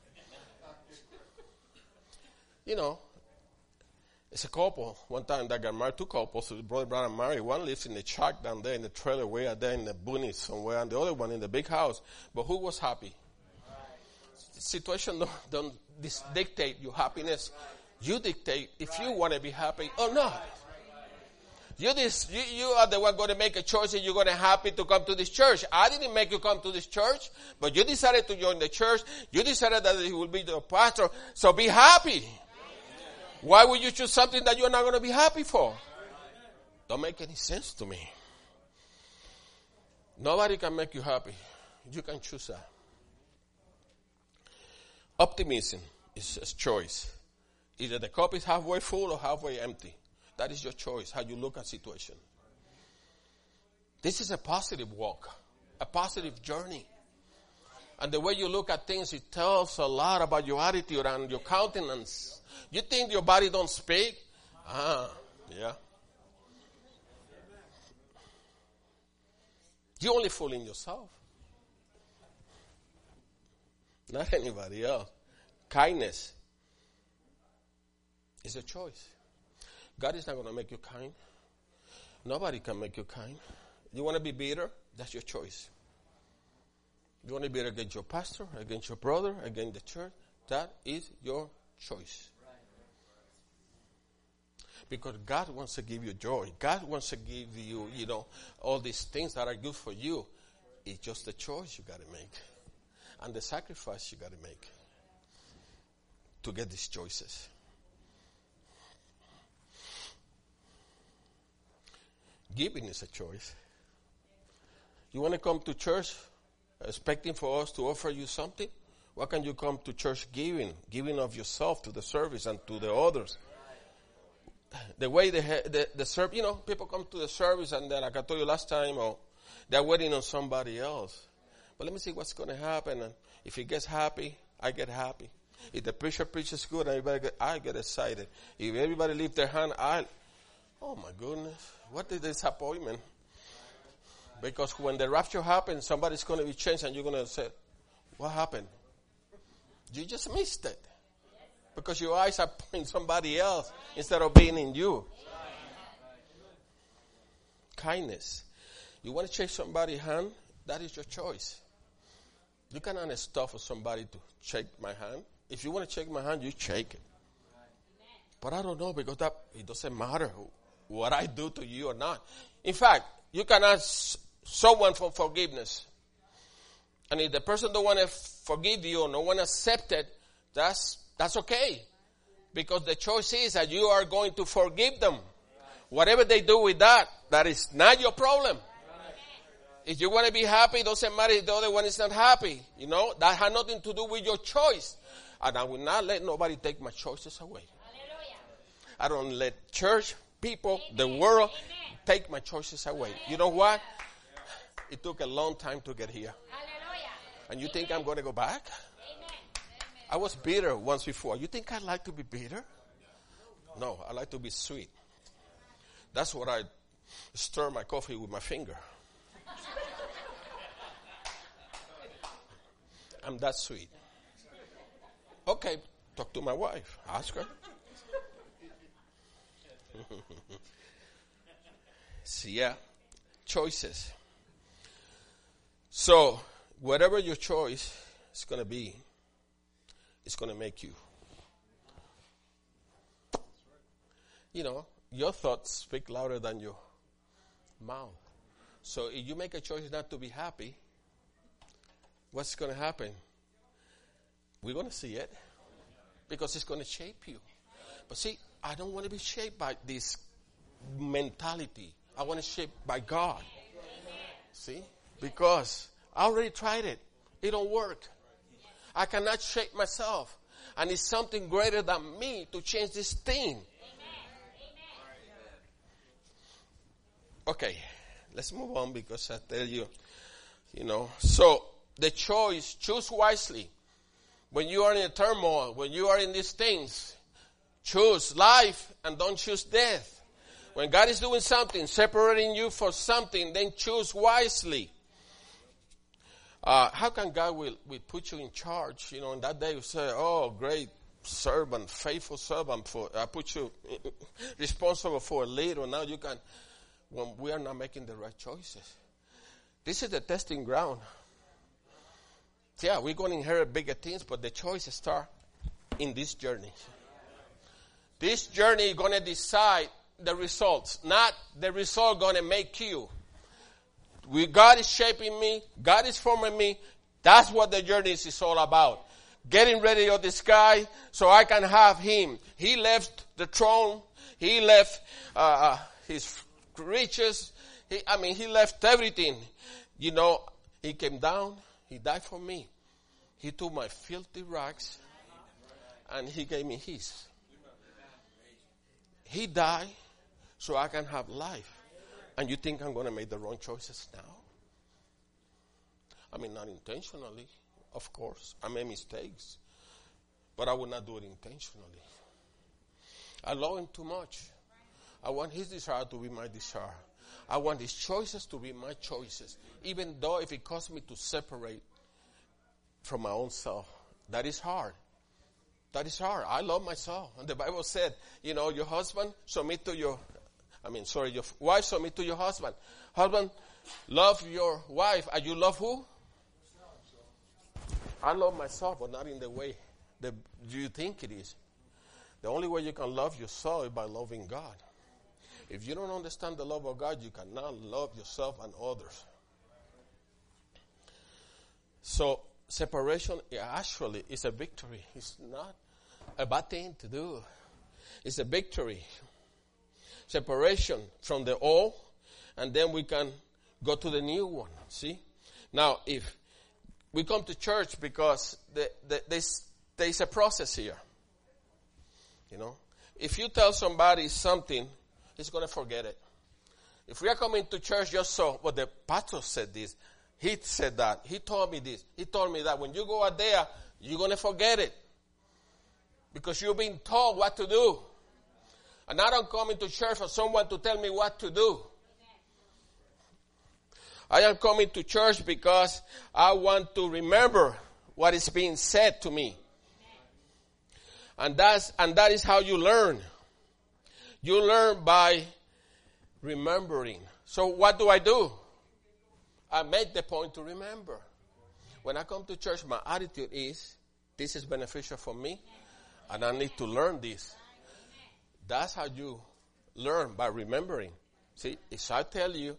You know, it's a couple. One time that got married, two couples. So Brother Branham married. One lives in the shack down there in the trailer way out there in the boonies somewhere, and the other one in the big house. But who was happy? The situation don't, don't dictate your happiness. You dictate if you want to be happy or not. You, this, you, you are the one going to make a choice and you're going to happy to come to this church. I didn't make you come to this church, but you decided to join the church. You decided that he will be the pastor. So be happy. Why would you choose something that you're not going to be happy for? Don't make any sense to me. Nobody can make you happy. You can choose that. Optimism is a choice. Either the cup is halfway full or halfway empty. That is your choice, how you look at situation. This is a positive walk, a positive journey. And the way you look at things, it tells a lot about your attitude and your countenance. You think your body don't speak? Ah, yeah. You only fooling yourself. Not anybody else. Kindness is a choice. God is not going to make you kind. Nobody can make you kind. You want to be bitter? That's your choice. You want to be bitter against your pastor, against your brother, against the church? That is your choice. Because God wants to give you joy. God wants to give you, you know, all these things that are good for you. It's just a choice you got to make. And the sacrifice you got to make to get these choices. Giving is a choice. You want to come to church expecting for us to offer you something? Why can't you come to church giving, giving of yourself to the service and to the others? The way the the, the serve, you know, people come to the service and then, like I told you last time, or they're waiting on somebody else. But let me see what's going to happen. And if he gets happy, I get happy. If the preacher preaches good, everybody get, I get excited. If everybody leave their hand, I, oh my goodness, what is disappointment? Because when the rapture happens, somebody's going to be changed and you're going to say, what happened? You just missed it. Because your eyes are pointing somebody else instead of being in you. Kindness. You want to shake somebody's hand? That is your choice. You cannot stop for somebody to shake my hand. If you want to shake my hand, you shake it. But I don't know, because that it doesn't matter what I do to you or not. In fact, you can ask someone for forgiveness. And if the person don't want to forgive you or don't want to accept it, that's that's okay. Because the choice is that you are going to forgive them. Whatever they do with that, that is not your problem. If you want to be happy, it doesn't matter if the other one is not happy. You know, that has nothing to do with your choice. And I will not let nobody take my choices away. I don't let church, people, the world take my choices away. You know what? It took a long time to get here. And you think I'm going to go back? I was bitter once before. You think I like to be bitter? No, I like to be sweet. That's what I stir my coffee with my finger. I'm that sweet. Okay, talk to my wife. Ask her. See, yeah, choices. So, whatever your choice is going to be, it's going to make you. You know, your thoughts speak louder than your mouth. So if you make a choice not to be happy, what's going to happen? We're going to see it because it's going to shape you. But see, I don't want to be shaped by this mentality. I want to be shaped by God. See? Because I already tried it. It don't work. I cannot shape myself. And it's something greater than me to change this thing. Okay, let's move on because I tell you, you know. So, the choice, choose wisely. When you are in a turmoil, when you are in these things, choose life and don't choose death. When God is doing something, separating you for something, then choose wisely. Uh, how can God will, will put you in charge? You know, in that day you say, oh, great servant, faithful servant, for I put you responsible for a leader. Now you can, when we are not making the right choices. This is the testing ground. Yeah, we're going to inherit bigger things, but the choices start in this journey. This journey is going to decide the results, not the result going to make you. We, God is shaping me. God is forming me. That's what the journey is, is all about. Getting ready of this guy so I can have him. He left the throne. He left uh, his riches. He, I mean, he left everything. You know, he came down. He died for me. He took my filthy rags and he gave me his. He died so I can have life. And you think I'm going to make the wrong choices now? I mean, not intentionally, of course. I made mistakes. But I would not do it intentionally. I love him too much. I want his desire to be my desire. I want his choices to be my choices. Even though if it costs me to separate from my own self. That is hard. That is hard. I love myself. And the Bible said, you know, your husband submit to your I mean, sorry, your wife submit to your husband. Husband, love your wife. And you love who? I love myself, but not in the way that you think it is. The only way you can love yourself is by loving God. If you don't understand the love of God, you cannot love yourself and others. So, separation actually is a victory. It's not a bad thing to do. It's a victory. Separation from the old, and then we can go to the new one. See? Now, if we come to church because the, the, there's, there's a process here. You know? If you tell somebody something, he's going to forget it. If we are coming to church just so, well, the pastor said this, he said that, he told me this, he told me that. When you go out there, you're going to forget it. Because you've been told what to do. And I don't come into church for someone to tell me what to do. I am coming to church because I want to remember what is being said to me. And that's, and that is how you learn. You learn by remembering. So what do I do? I make the point to remember. When I come to church, my attitude is, this is beneficial for me, and I need to learn this. That's how you learn, by remembering. See, if I tell you,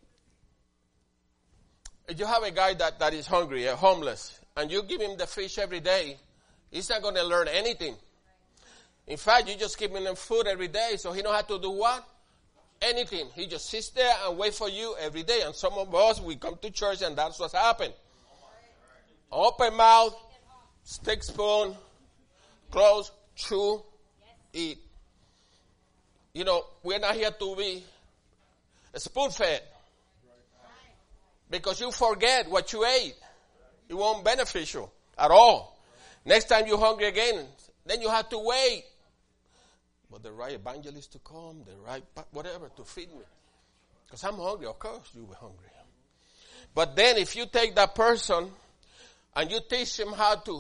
if you have a guy that, that is hungry, a homeless, and you give him the fish every day, he's not going to learn anything. In fact, you just give him food every day, so he don't have to do what? Anything. He just sits there and wait for you every day. And some of us, we come to church and that's what's happened. Open mouth, stick spoon, close, chew, eat. You know, we're not here to be spoon-fed. Because you forget what you ate. It won't be beneficial at all. Next time you're hungry again, then you have to wait. But the right evangelist to come, the right whatever to feed me. Because I'm hungry, of course you'll be hungry. But then if you take that person and you teach him how to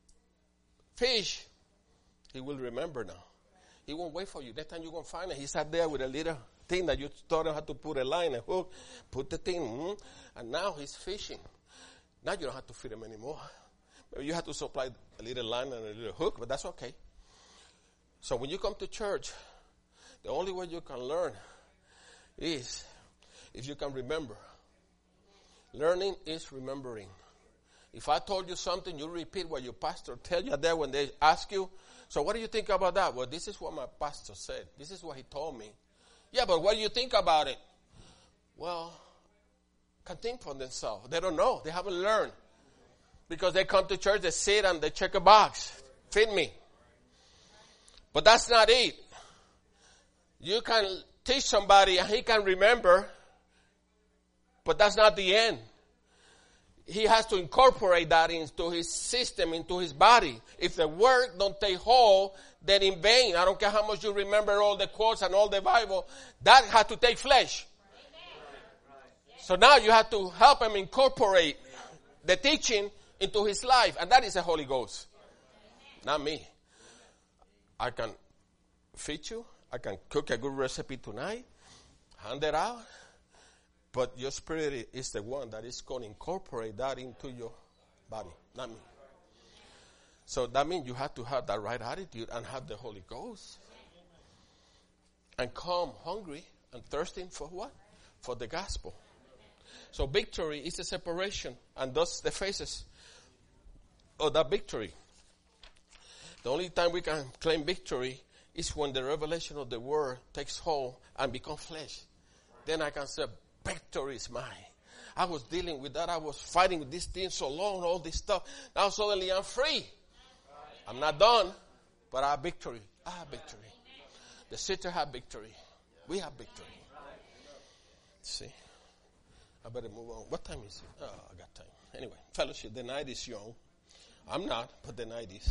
fish, he will remember now. He won't wait for you. Next time you're going to find him, he sat there with a little thing that you taught him how to put a line, a hook, put the thing, mm, and now he's fishing. Now you don't have to feed him anymore. Maybe you have to supply a little line and a little hook, but that's okay. So when you come to church, the only way you can learn is if you can remember. Learning is remembering. If I told you something, you repeat what your pastor tell you there when they ask you, so what do you think about that? Well, this is what my pastor said. This is what he told me. Yeah, but what do you think about it? Well, can think for themselves. They don't know. They haven't learned. Because they come to church, they sit and they check a box. Feed me. But that's not it. You can teach somebody and he can remember, but that's not the end. He has to incorporate that into his system, into his body. If the word don't take hold, then in vain. I don't care how much you remember all the quotes and all the Bible. That has to take flesh. So now you have to help him incorporate the teaching into his life. And that is the Holy Ghost. Not me. I can feed you. I can cook a good recipe tonight. Hand it out. But your spirit is the one that is going to incorporate that into your body. Not me. So that means you have to have that right attitude and have the Holy Ghost. and come hungry and thirsting for what? For the gospel. So victory is a separation, and thus the phases of that victory. The only time we can claim victory is when the revelation of the word takes hold and becomes flesh. Then I can say, victory is mine. I was dealing with that. I was fighting with this thing so long, all this stuff. Now suddenly I'm free. I'm not done, but I have victory. I have victory. The sister have victory. We have victory. See? I better move on. What time is it? Oh, I got time. Anyway, fellowship. The night is young. I'm not, but the night is.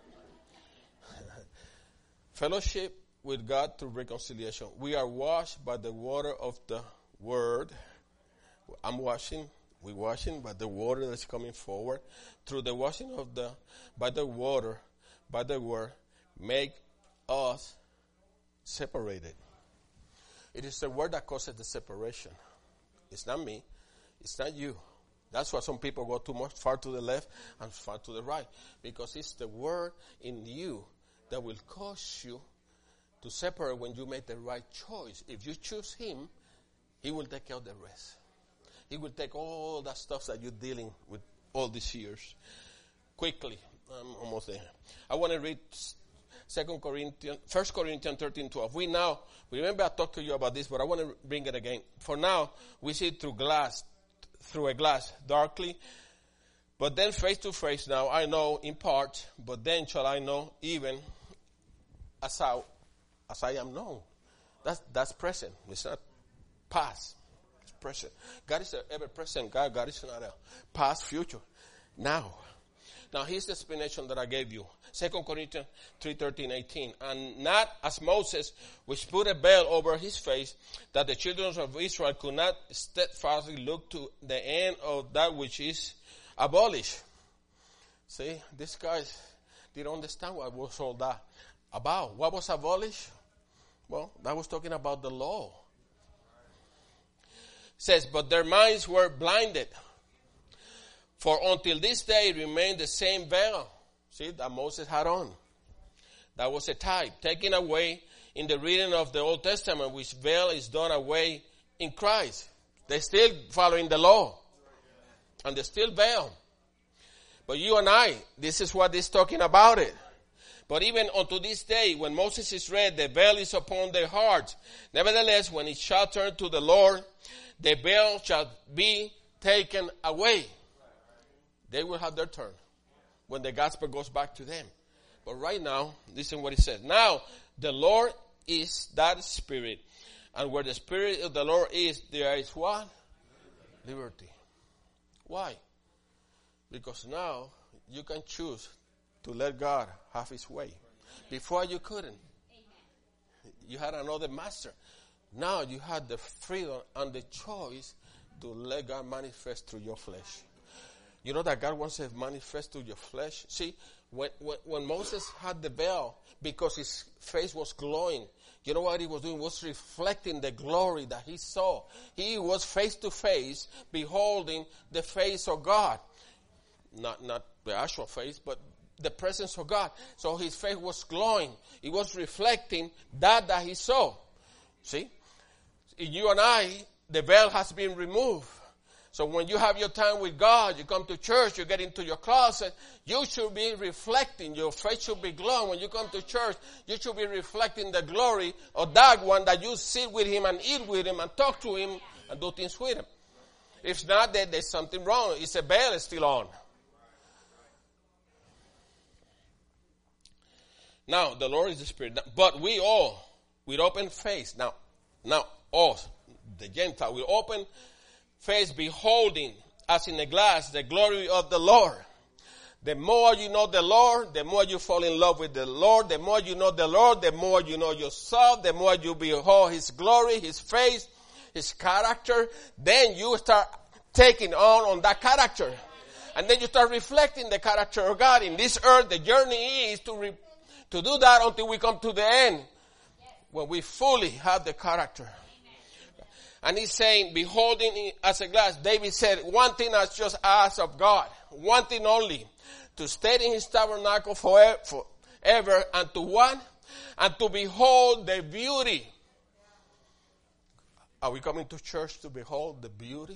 Fellowship with God through reconciliation. We are washed by the water of the word. I'm washing. We're washing by the water that's coming forward. Through the washing of the, by the water, by the word, make us separated. It is the word that causes the separation. It's not me. It's not you. That's why some people go too much far to the left and far to the right. Because it's the word in you that will cause you to separate when you make the right choice. If you choose him, he will take care of the rest. He will take all that stuff that you're dealing with all these years. Quickly, I'm almost there. I want to read Second Corinthians, First Corinthians thirteen twelve. We now, remember I talked to you about this, but I want to bring it again. For now, we see through glass, through a glass, darkly. But then face to face now, I know in part, but then shall I know even as I, as I am known. That's, that's present. It's not past. It's present. God is ever present. God, God is not a past, future. Now. Now here's the explanation that I gave you. Second Corinthians three thirteen eighteen. And not as Moses, which put a veil over his face, that the children of Israel could not steadfastly look to the end of that which is abolished. See, these guys didn't understand what was all that about. What was abolished? Well, that was talking about the law. It says, but their minds were blinded. For until this day remained the same veil, see, that Moses had on. That was a type, taken away in the reading of the Old Testament, which veil is done away in Christ. They're still following the law. And they still veil. But you and I, this is what is talking about it. But even unto this day, when Moses is read, the veil is upon their hearts. Nevertheless, when it shall turn to the Lord, the veil shall be taken away. They will have their turn when the gospel goes back to them. But right now, listen what it says. Now, the Lord is that Spirit. And where the Spirit of the Lord is, there is what? Liberty. Why? Because now you can choose to let God have his way. Before you couldn't. You had another master. Now you had the freedom and the choice to let God manifest through your flesh. You know that God wants to manifest through your flesh? See, when, when, when Moses had the veil, because his face was glowing, you know what he was doing? He was reflecting the glory that he saw. He was face to face, beholding the face of God. Not, not the actual face, but the presence of God. So his face was glowing. He was reflecting that that he saw. See? You and I, the veil has been removed. So when you have your time with God, you come to church, you get into your closet, you should be reflecting, your face should be glowing. When you come to church, you should be reflecting the glory of that one that you sit with him and eat with him and talk to him and do things with him. If not, then there's something wrong. It's a veil is still on. Now, the Lord is the Spirit. But we all, with open face, now, now, all, the Gentile, with open face beholding as in a glass the glory of the Lord. The more you know the Lord, the more you fall in love with the Lord. The more you know the Lord, the more you know yourself. The more you behold his glory, his face, his character. Then you start taking on on that character. And then you start reflecting the character of God. In this earth, the journey is to re- to do that until we come to the end. When we fully have the character. And he's saying, beholding as a glass, David said, one thing I just asked of God, one thing only, to stay in his tabernacle forever, forever and to what? And to behold the beauty Are we coming to church to behold the beauty?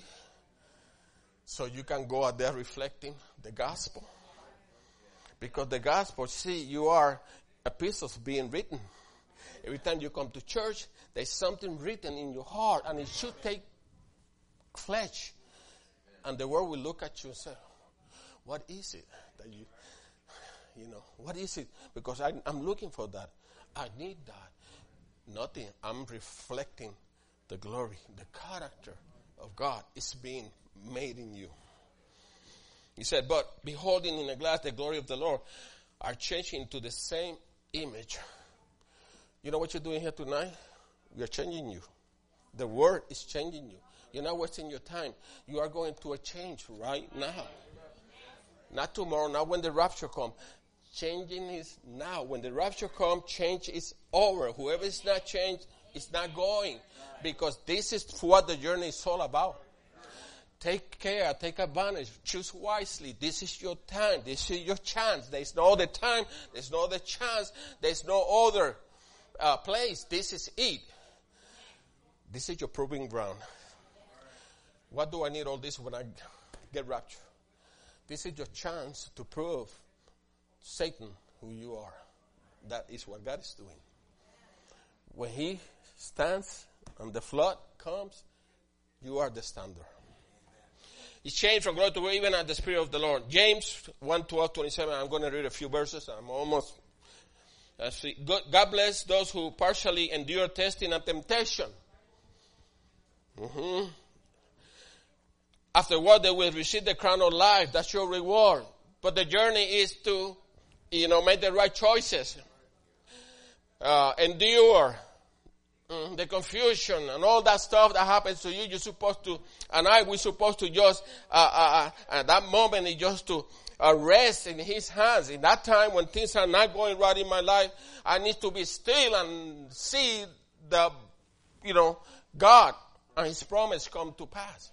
So you can go out there reflecting the gospel? Because the gospel, see, you are epistles being written. Every time you come to church, there's something written in your heart, and it should take flesh. And the world will look at you and say, what is it that you, you know, what is it? Because I, I'm looking for that. I need that. Nothing. I'm reflecting the glory, the character of God is being made in you. He said, but beholding in a glass the glory of the Lord, are changing into the same image. You know what you're doing here tonight? We are changing you. The word is changing you. You're not wasting your time. You are going to a change right now. Not tomorrow, not when the rapture comes. Changing is now. When the rapture comes, change is over. Whoever is not changed is not going. Because this is what the journey is all about. Take care, take advantage, choose wisely. This is your time, this is your chance. There's no other time, there's no other chance, there's no other uh, place. This is it. This is your proving ground. What do I need all this when I get raptured? This is your chance to prove Satan who you are. That is what God is doing. When he stands and the flood comes, you are the standard. It's changed from glory to glory, even at the Spirit of the Lord. James one, twelve, twenty-seven. I'm going to read a few verses. I'm almost. Let's see. God bless those who partially endure testing and temptation. Mm-hmm. Afterward, they will receive the crown of life. That's your reward. But the journey is to, you know, make the right choices. Uh, endure. Mm, the confusion and all that stuff that happens to you, you're supposed to, and I, we're supposed to just, uh, uh, uh, at that moment, is just to uh, rest in His hands. In that time when things are not going right in my life, I need to be still and see the, you know, God and His promise come to pass.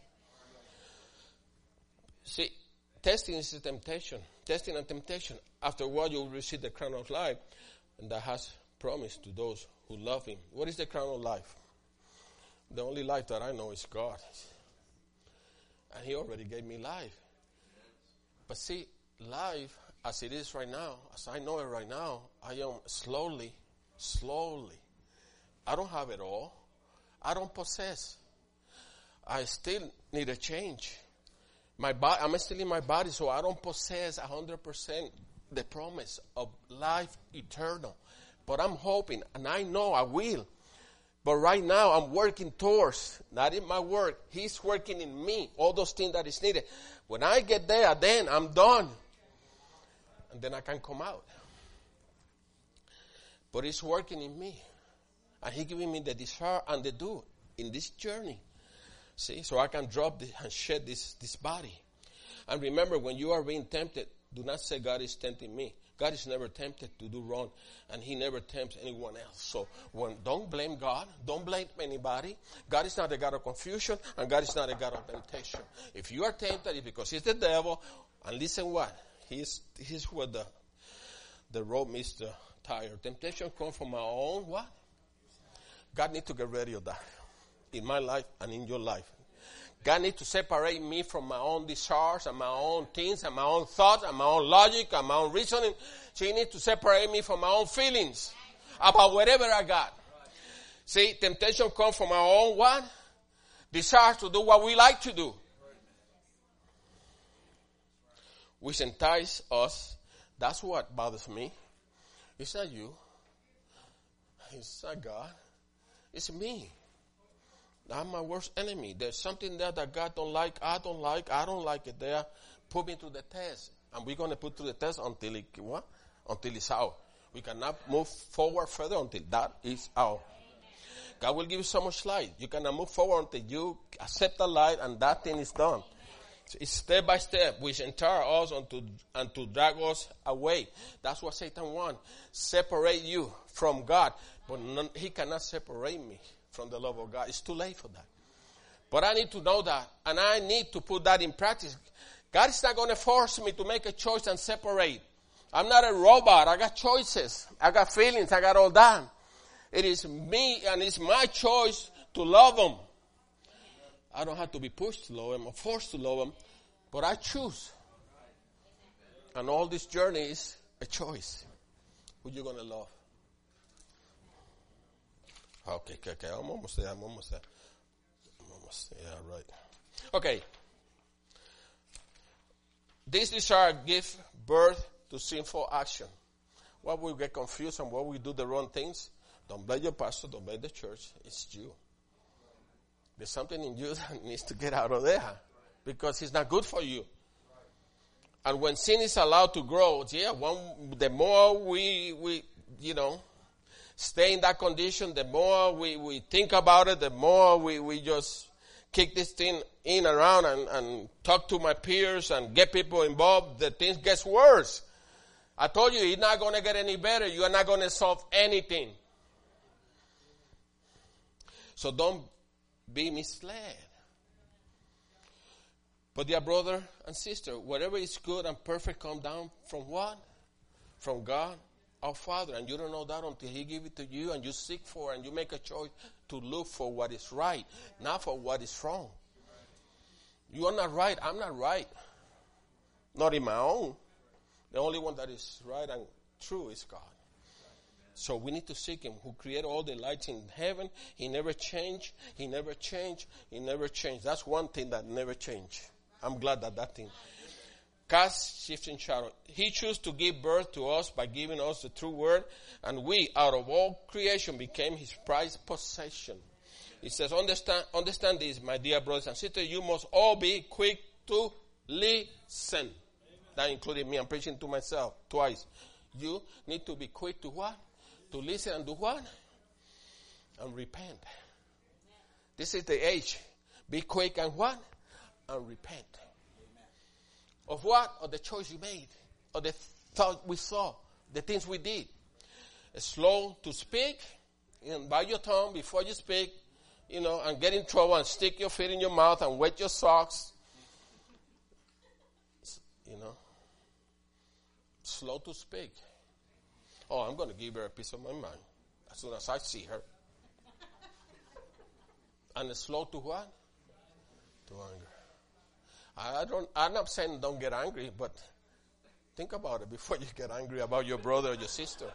See, testing is a temptation. Testing and temptation. Afterward, you will receive the crown of life, and that has promise to those who love Him. What is the crown of life? The only life that I know is God. And He already gave me life. But see, life as it is right now, as I know it right now, I am slowly, slowly. I don't have it all. I don't possess. I still need a change. My body, I'm still in my body, so I don't possess one hundred percent the promise of life eternal. But I'm hoping, and I know I will. But right now, I'm working towards, not in my work. He's working in me, all those things that is needed. When I get there, then I'm done. And then I can come out. But He's working in me. And He's giving me the desire and the do in this journey. See, so I can drop this and shed this, this body. And remember, when you are being tempted, do not say God is tempting me. God is never tempted to do wrong, and He never tempts anyone else. So when, don't blame God. Don't blame anybody. God is not a God of confusion, and God is not a God of temptation. If you are tempted, it's because He's the devil. And listen what? He's, he's where the, the road meets the tire. Temptation comes from our own what? God needs to get rid of that in my life and in your life. God needs to separate me from my own desires and my own things and my own thoughts and my own logic and my own reasoning. So He needs to separate me from my own feelings about whatever I got. See, temptation comes from our own what? Desire to do what we like to do. Which entice us. That's what bothers me. It's not you. It's not God. It's me. I'm my worst enemy. There's something there that God don't like, I don't like, I don't like it there. Put me to the test. And we're going to put to the test until it, what? Until it's out. We cannot move forward further until that is out. God will give you so much light. You cannot move forward until you accept the light and that thing is done. So it's step by step, which enter us and to, and to drag us away. That's what Satan wants. Separate you from God. But none, he cannot separate me from the love of God. It's too late for that. But I need to know that. And I need to put that in practice. God is not going to force me to make a choice and separate. I'm not a robot. I got choices. I got feelings. I got all that. It is me and it's my choice to love Him. I don't have to be pushed to love him or forced to love him, but I choose. And all this journey is a choice. Who you going to love? Okay, okay, okay. I'm almost there. I'm almost there. I'm almost there. Yeah, right. Okay. This desire gives birth to sinful action. Why we get confused and why we do the wrong things? Don't blame your pastor. Don't blame the church. It's you. There's something in you that needs to get out of there because it's not good for you. And when sin is allowed to grow, yeah, one, the more we, we, you know, stay in that condition, the more we, we think about it, the more we, we just kick this thing in around and, and talk to my peers and get people involved, the thing gets worse. I told you, it's not going to get any better. You are not going to solve anything. So don't be misled. But dear brother and sister, whatever is good and perfect come down from what? From God, our Father. And you don't know that until He give it to you and you seek for it and you make a choice to look for what is right, not for what is wrong. You are not right. I'm not right. Not in my own. The only one that is right and true is God. So we need to seek Him who created all the lights in heaven. He never changed. He never changed. He never changed. That's one thing that never changed. I'm glad that that thing. Cast, shifting shadow. He chose to give birth to us by giving us the true word. And we, out of all creation, became His prized possession. He says, understand, understand this, my dear brothers and sisters. You must all be quick to listen. That included me. I'm preaching to myself twice. You need to be quick to what? To listen and do what? And repent. This is the age. Be quick and what? And repent. Of what? Of the choice you made. Of the thought we saw. The things we did. Slow to speak. And bite your tongue before you speak. You know, and get in trouble and stick your feet in your mouth and wet your socks. You know. Slow to speak. Oh, I'm going to give her a piece of my mind as soon as I see her. And slow to what? To anger. I don't, I'm not saying don't get angry, but think about it before you get angry about your brother or your sister.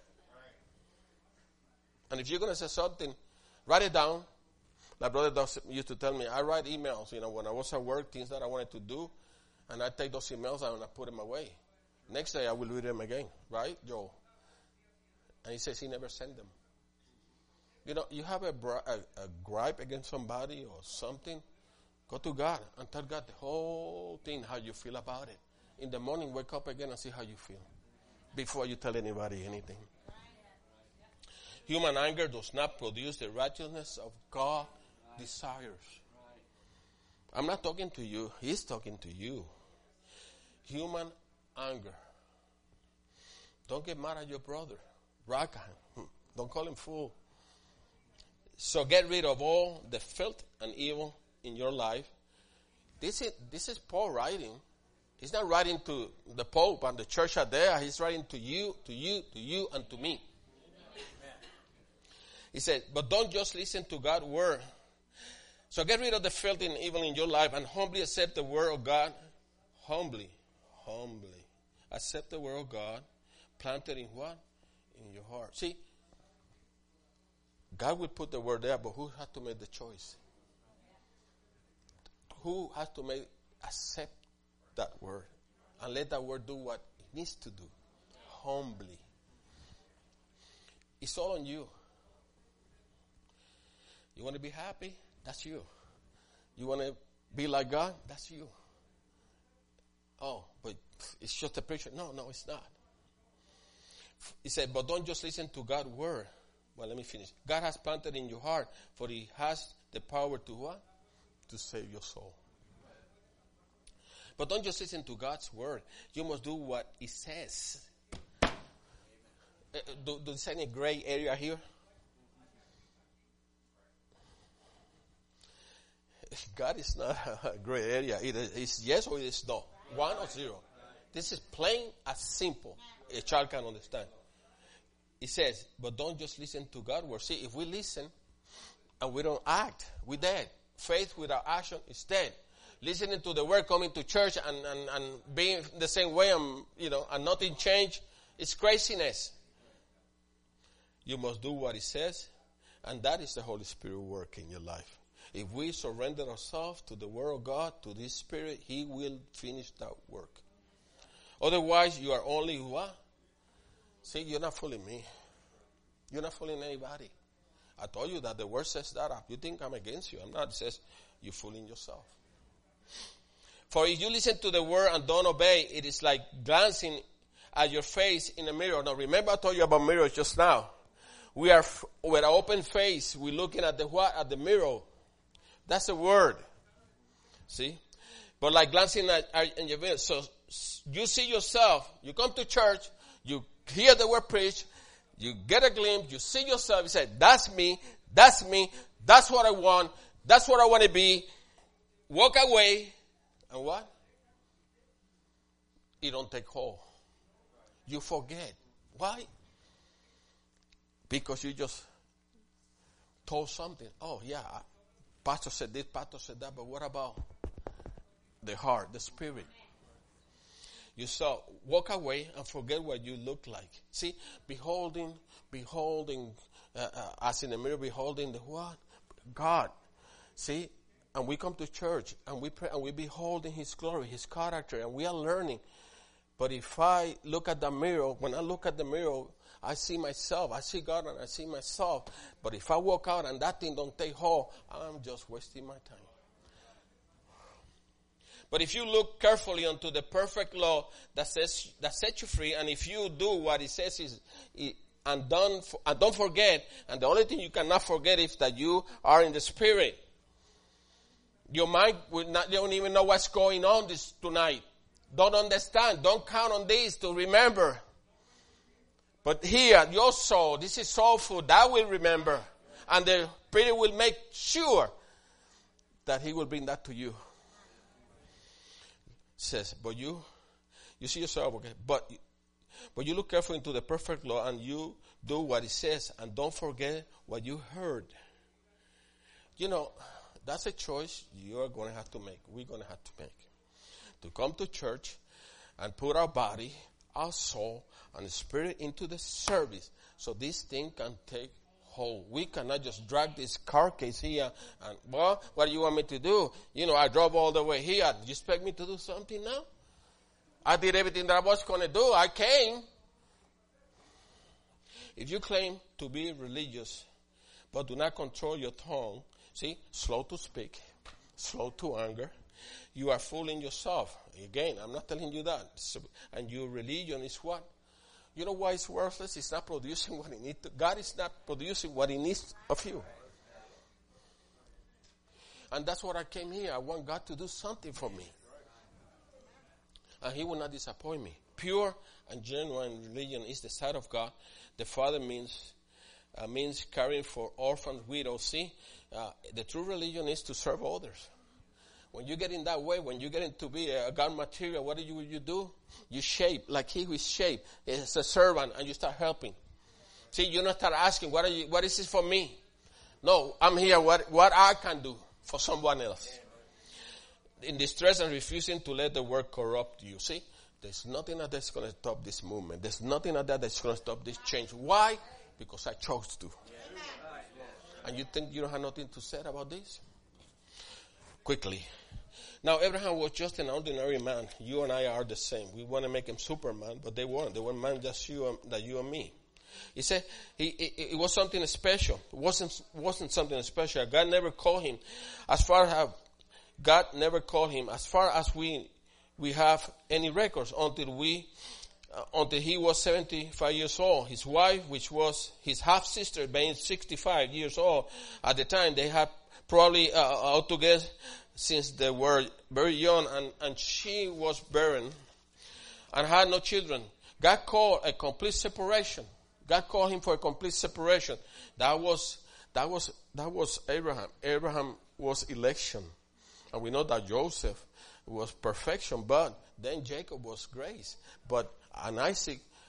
And if you're going to say something, write it down. My brother does, used to tell me, I write emails, you know, when I was at work, things that I wanted to do, and I take those emails and I put them away. Next day I will read them again, right, Joe? And he says he never sent them. You know, you have a, a, a gripe against somebody or something, go to God and tell God the whole thing, how you feel about it. In the morning, wake up again and see how you feel before you tell anybody anything. Human anger does not produce the righteousness of God desires. I'm not talking to you. He's talking to you. Human anger. Don't get mad at your brother. Rag him. Don't call him fool. So get rid of all the filth and evil in your life. This is, this is Paul writing. He's not writing to the Pope and the church out there. He's writing to you, to you, to you, and to me. Amen. He said, but don't just listen to God's word. So get rid of the filth and evil in your life and humbly accept the word of God. Humbly, humbly accept the word of God planted in what? In your heart. See, God will put the word there, but who has to make the choice? Who has to make, accept that word and let that word do what it needs to do? Humbly. It's all on you. You want to be happy? That's you. You want to be like God? That's you. Oh, but it's just a picture. No, no, it's not. He said, but don't just listen to God's word. Well, let me finish. God has planted in your heart, for He has the power to what? To save your soul. But don't just listen to God's word. You must do what He says. Uh, do, do there's any gray area here? God is not a gray area. Either it's yes or it's no. One or zero. This is plain as simple. A child can understand. It says, but don't just listen to God's word. See, if we listen and we don't act, we're dead. faith without action is dead. Listening to the word, coming to church and, and, and being the same way and, you know, and nothing changed, it's craziness. You must do what it says, and that is the Holy Spirit work in your life. If we surrender ourselves to the Word of God, to this Spirit, He will finish that work. Otherwise, you are only what? See, you're not fooling me. You're not fooling anybody. I told you that the Word says that. You think I'm against you. I'm not. It says you're fooling yourself. For if you listen to the Word and don't obey, it is like glancing at your face in a mirror. Now, remember I told you about mirrors just now. We are, with an open face, we're looking at the what? At the mirror. That's a word. See? But like glancing at, at in your mirror. So you see yourself. You come to church. You hear the word preached. You get a glimpse. You see yourself. You say, that's me. That's me. That's what I want. That's what I want to be. Walk away. And what? You don't take hold. You forget. Why? Because you just told something. Oh, yeah. Pastor said this, pastor said that. But what about the heart, the spirit? You saw, walk away and forget what you look like. See, beholding, beholding, uh, uh, as in the mirror, beholding the what? God. See, and we come to church and we pray and we beholding His glory, His character, and we are learning. But if I look at the mirror, when I look at the mirror, I see myself. I see God and I see myself. But if I walk out and that thing don't take hold, I'm just wasting my time. But if you look carefully unto the perfect law that says that sets you free, and if you do what it says is, and don't and don't forget, and the only thing you cannot forget is that you are in the Spirit. Your mind will not. You don't even know what's going on this tonight. Don't understand. Don't count on this to remember. But here, your soul, this is soul food, that will remember. And the Spirit will make sure that He will bring that to you. It says, but you, you see yourself, okay, but, but you look carefully into the perfect law and you do what it says and don't forget what you heard. You know, that's a choice you're going to have to make. We're going to have to make. To come to church and put our body, our soul, and the spirit into the service so this thing can take hold. We cannot just drag this car case here and, well, what do you want me to do? You know, I drove all the way here. Do you expect me to do something now? I did everything that I was going to do. I came. If you claim to be religious but do not control your tongue, see, slow to speak, slow to anger, you are fooling yourself. Again, I'm not telling you that. So, and your religion is what? You know why it's worthless? It's not producing what it needs to. God is not producing what He needs of you. And that's what I came here. I want God to do something for me. And He will not disappoint me. Pure and genuine religion is the sight of God. The Father means uh, means caring for orphans, widows. See, uh, the true religion is to serve others. When you get in that way, when you get into be a God material, what do you, you do? You shape like He who is shaped as a servant, and you start helping. See, you don't start asking, what are you, what is this for me? No, I'm here, what, what I can do for someone else. In distress and refusing to let the word corrupt you. See, there's nothing that that's going to stop this movement. There's nothing like that that's going to stop this change. Why? Because I chose to. And you think you don't have nothing to say about this? Quickly. Now, Abraham was just an ordinary man. You and I are the same. We want to make him Superman, but they weren't. They were man just you and, that you and me. He said he, it, it was something special. It wasn't, wasn't something special. God never called him. As far as God never called him, as far as we we have any records, until we uh, until he was seventy-five years old. His wife, which was his half sister, being sixty-five years old at the time, they had probably uh, altogether, since they were very young, and, and she was barren and had no children. God called a complete separation. God called him for a complete separation. That was, that was, that was Abraham. Abraham was election. And we know that Joseph was perfection, but then Jacob was grace. But, and Isaac,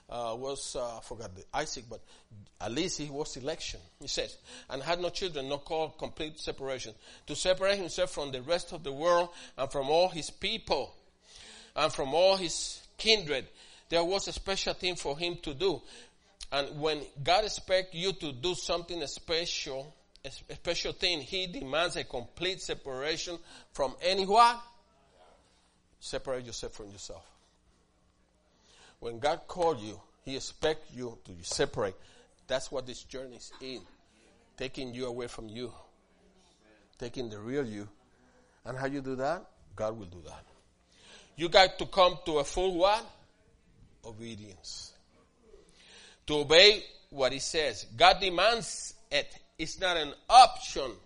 uh, was, uh, I forgot the Isaac, but at least he was election. He says, and had no children, no called complete separation. To separate himself from the rest of the world and from all his people and from all his kindred. There was a special thing for him to do. And when God expects you to do something special, a special thing, he demands a complete separation from anyone. Separate yourself from yourself. When God called you, he expects you to separate. That's what this journey is in. Taking you away from you. Taking the real you. And how you do that? God will do that. You got to come to a full what? Obedience. To obey what he says. God demands it. It's not an option. Amen.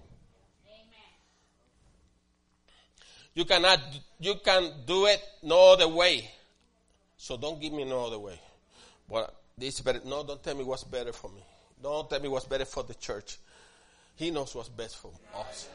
You cannot, you can do it no other way. So don't give me no other way. But this better. No, don't tell me what's better for me. Don't tell me what's better for the church. He knows what's best for us.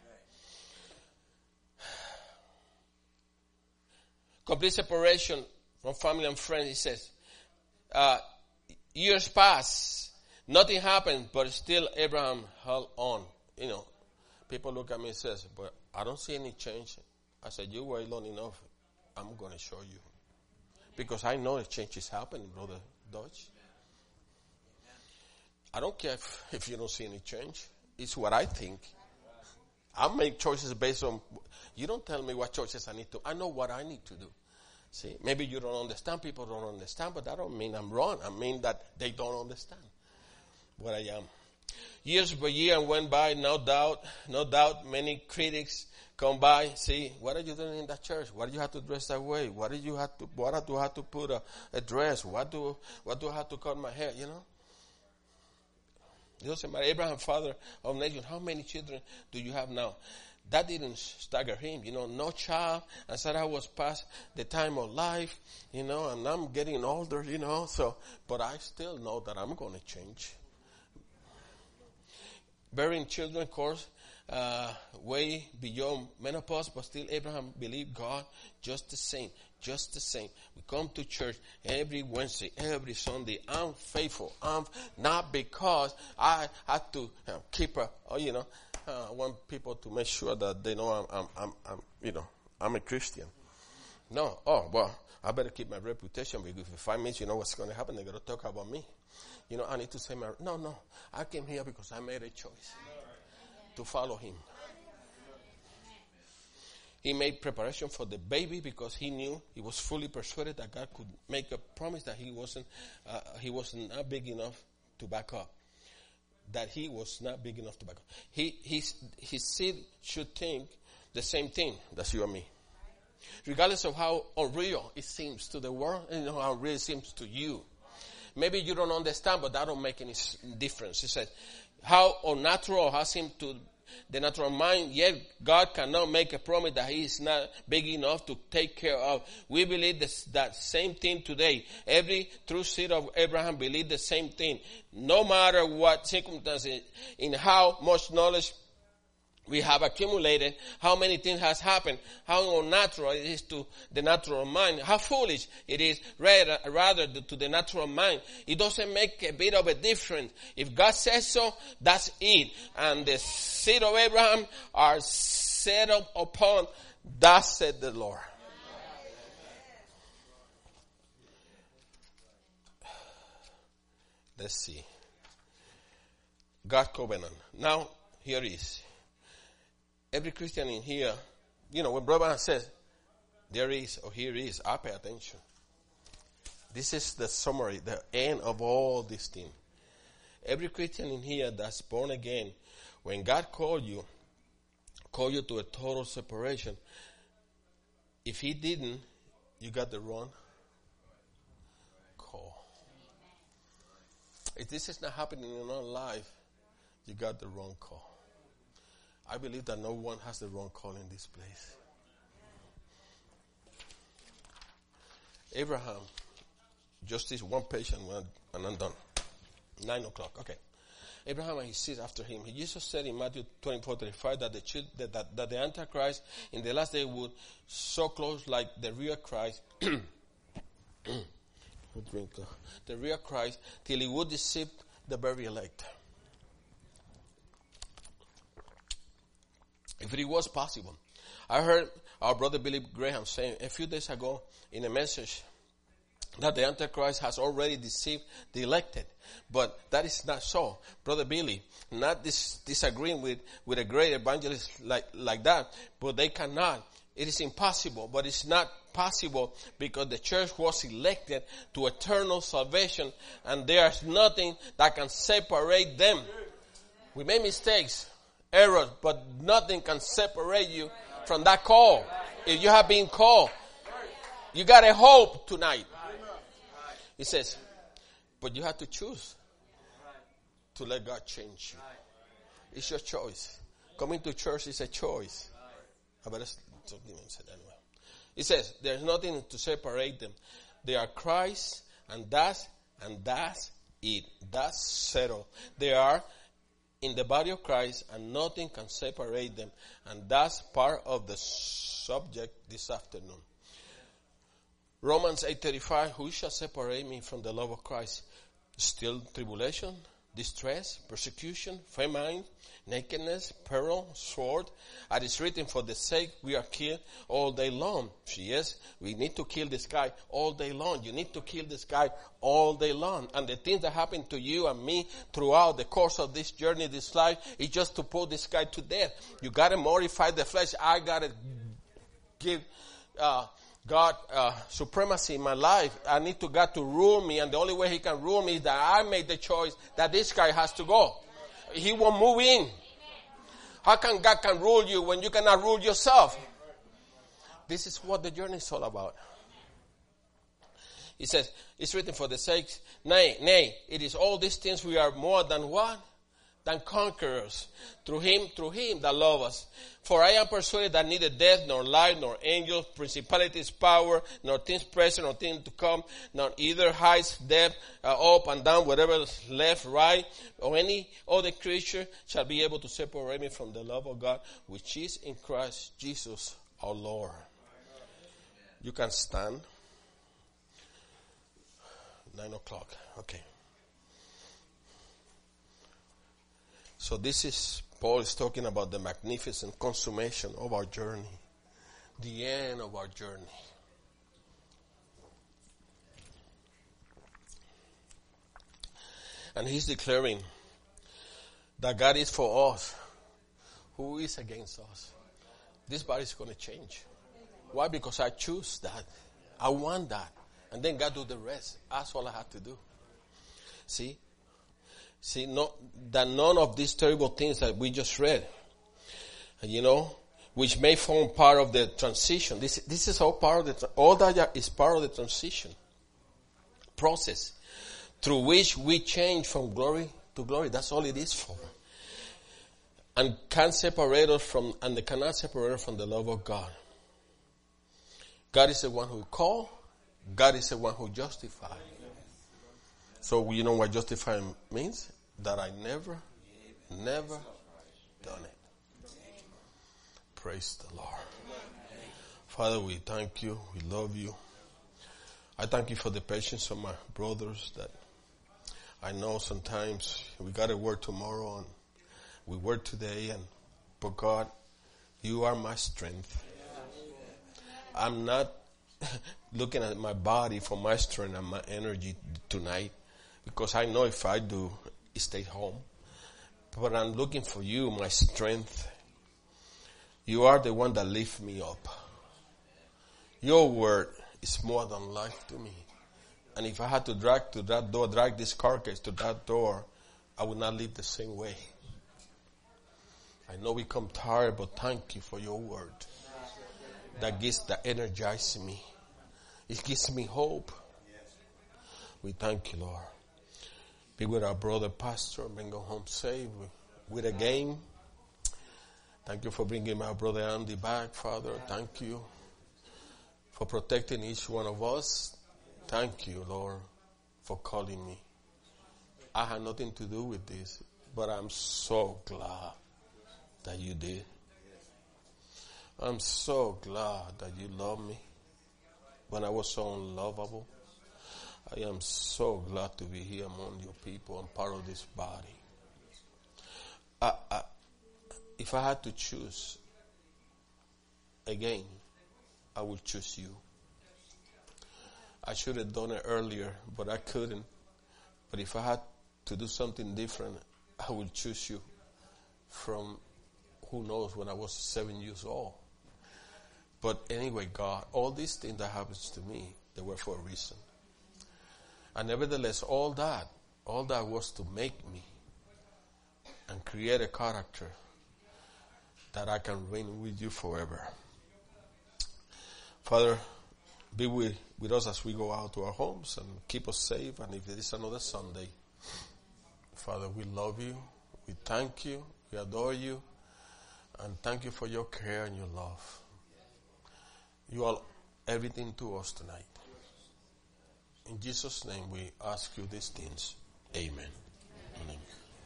Complete separation from family and friends, he says. Uh, years pass. Nothing happened, but still Abraham held on. You know, people look at me and says, but I don't see any change. I said, you wait long enough. I'm going to show you. Because I know a change is happening, Brother Dodge. I don't care if, if you don't see any change. It's what I think. I make choices based on, you don't tell me what choices I need to, I know what I need to do. See, maybe you don't understand, people don't understand, but that don't mean I'm wrong. I mean that they don't understand what I am. Years by year went by, no doubt, no doubt many critics come by, see, what are you doing in that church? Why do you have to dress that way? Why do you have to, why do I have to put a, a dress? What do, what do I have to cut my hair, you know? It doesn't matter. Abraham, father of nations, how many children do you have now? That didn't stagger him, you know, no child. And Sarah was past the time of life, you know, and I'm getting older, you know, so, but I still know that I'm going to change. Bearing children, of course, uh, way beyond menopause, but still Abraham believed God just the same, just the same. We come to church every Wednesday, every Sunday. I'm faithful. I'm not because I have to uh, keep a, oh, you know, uh, I want people to make sure that they know I'm, I'm, I'm, I'm, you know, I'm a Christian. No, oh, well, I better keep my reputation because if five minutes, you know what's going to happen. They're going to talk about me. You know, I need to say my, no, no. I came here because I made a choice to follow him. He made preparation for the baby because he knew, he was fully persuaded that God could make a promise that he wasn't, uh, he was not big enough to back up. That he was not big enough to back up. He, his, his seed should think the same thing. That's you and me. Regardless of how unreal it seems to the world, and how unreal it seems to you. Maybe you don't understand, but that don't make any difference. He said, how unnatural has seemed to the natural mind, yet God cannot make a promise that he is not big enough to take care of. We believe this, that same thing today. Every true seed of Abraham believed the same thing. No matter what circumstances, in how much knowledge we have accumulated, how many things has happened, how unnatural it is to the natural mind, how foolish it is rather, rather to the natural mind. It doesn't make a bit of a difference. If God says so, that's it. And the seed of Abraham are set up upon, thus said the Lord. Let's see. God's covenant. Now, here it is. Every Christian in here, you know, when Brother says, there is, or here is, I pay attention. This is the summary, the end of all these things. Every Christian in here that's born again, when God called you, called you to a total separation, if he didn't, you got the wrong call. If this is not happening in your life, you got the wrong call. I believe that no one has the wrong call in this place. Abraham, just this one page and I'm done. Nine o'clock, okay. Abraham and his seed after him. Jesus said in Matthew twenty-four thirty-five that the, that, that, that the Antichrist in the last day would so close like the real Christ. drink the, the real Christ, till he would deceive the very elect. If it was possible. I heard our brother Billy Graham saying a few days ago in a message that the Antichrist has already deceived the elected. But that is not so. Brother Billy, not dis- disagreeing with, with a great evangelist like, like that, but they cannot. It is impossible, but it's not possible because the church was elected to eternal salvation and there's nothing that can separate them. We make mistakes, errors, but nothing can separate you from that call. If you have been called, you got a hope tonight. He says, but you have to choose to let God change you. It's your choice. Coming to church is a choice. I better don't even say that anyway. He says, there's nothing to separate them. They are Christ, and that's, and that's it. That's settled. They are in the body of Christ, and nothing can separate them. And that's part of the subject this afternoon. Romans eight thirty-five, who shall separate me from the love of Christ? Still tribulation, distress, persecution, famine, nakedness, peril, sword. As it is written, for the sake we are killed all day long. Yes, we need to kill this guy all day long. You need to kill this guy all day long. And the things that happen to you and me throughout the course of this journey, this life, is just to put this guy to death. You got to mortify the flesh. I got to give uh God uh, supremacy in my life. I need to God to rule me, and the only way he can rule me is that I made the choice that this guy has to go. He won't move in. How can God can rule you when you cannot rule yourself? This is what the journey is all about. He says, it's written for the sake, nay, nay, it is all these things we are more than what? Than conquerors. Through him, through him that love us. For I am persuaded that neither death, nor life, nor angels, principalities, power, nor things present, nor things to come, nor either height, depth, uh, up and down, whatever is left, right, or any other creature shall be able to separate me from the love of God, which is in Christ Jesus our Lord. You can stand. Nine o'clock. Okay. So this is, Paul is talking about the magnificent consummation of our journey. The end of our journey. And he's declaring that God is for us. Who is against us? This body is going to change. Why? Because I choose that. I want that. And then God do the rest. That's all I have to do. See? See, no, that none of these terrible things that we just read, you know, which may form part of the transition. This, this is all part of the, all that is part of the transition process through which we change from glory to glory. That's all it is for. And can separate us from, and they cannot separate us from the love of God. God is the one who called. God is the one who justifies. So you know what justifying means? That I never, never done it. Praise the Lord. Father, we thank you. We love you. I thank you for the patience of my brothers that I know sometimes we got to work tomorrow and we work today, and but God, you are my strength. I'm not looking at my body for my strength and my energy tonight. Because I know if I do, I stay home. But I'm looking for you, my strength. You are the one that lifts me up. Your word is more than life to me. And if I had to drag to that door, drag this carcass to that door, I would not live the same way. I know we come tired, but thank you for your word. That gives, that energizes me. It gives me hope. We thank you, Lord. Be with our brother pastor, bring him home safe with, with a game. Thank you for bringing my brother Andy back, Father. Thank you for protecting each one of us. Thank you, Lord, for calling me. I had nothing to do with this, but I'm so glad that you did. I'm so glad that you loved me when I was so unlovable. I am so glad to be here among your people and part of this body. I, I, if I had to choose again, I would choose you. I should have done it earlier, but I couldn't. But if I had to do something different, I would choose you from who knows when I was seven years old. But anyway, God, all these things that happens to me, they were for a reason. And nevertheless, all that, all that was to make me and create a character that I can reign with you forever. Father, be with, with us as we go out to our homes and keep us safe. And if there is another Sunday, Father, we love you. We thank you. We adore you. And thank you for your care and your love. You are everything to us tonight. In Jesus' name we ask you these things. Amen. Amen.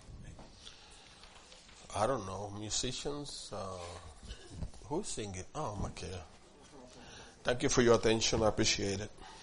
I don't know, musicians, uh, who's singing? Oh, Makaya. Thank you for your attention. I appreciate it.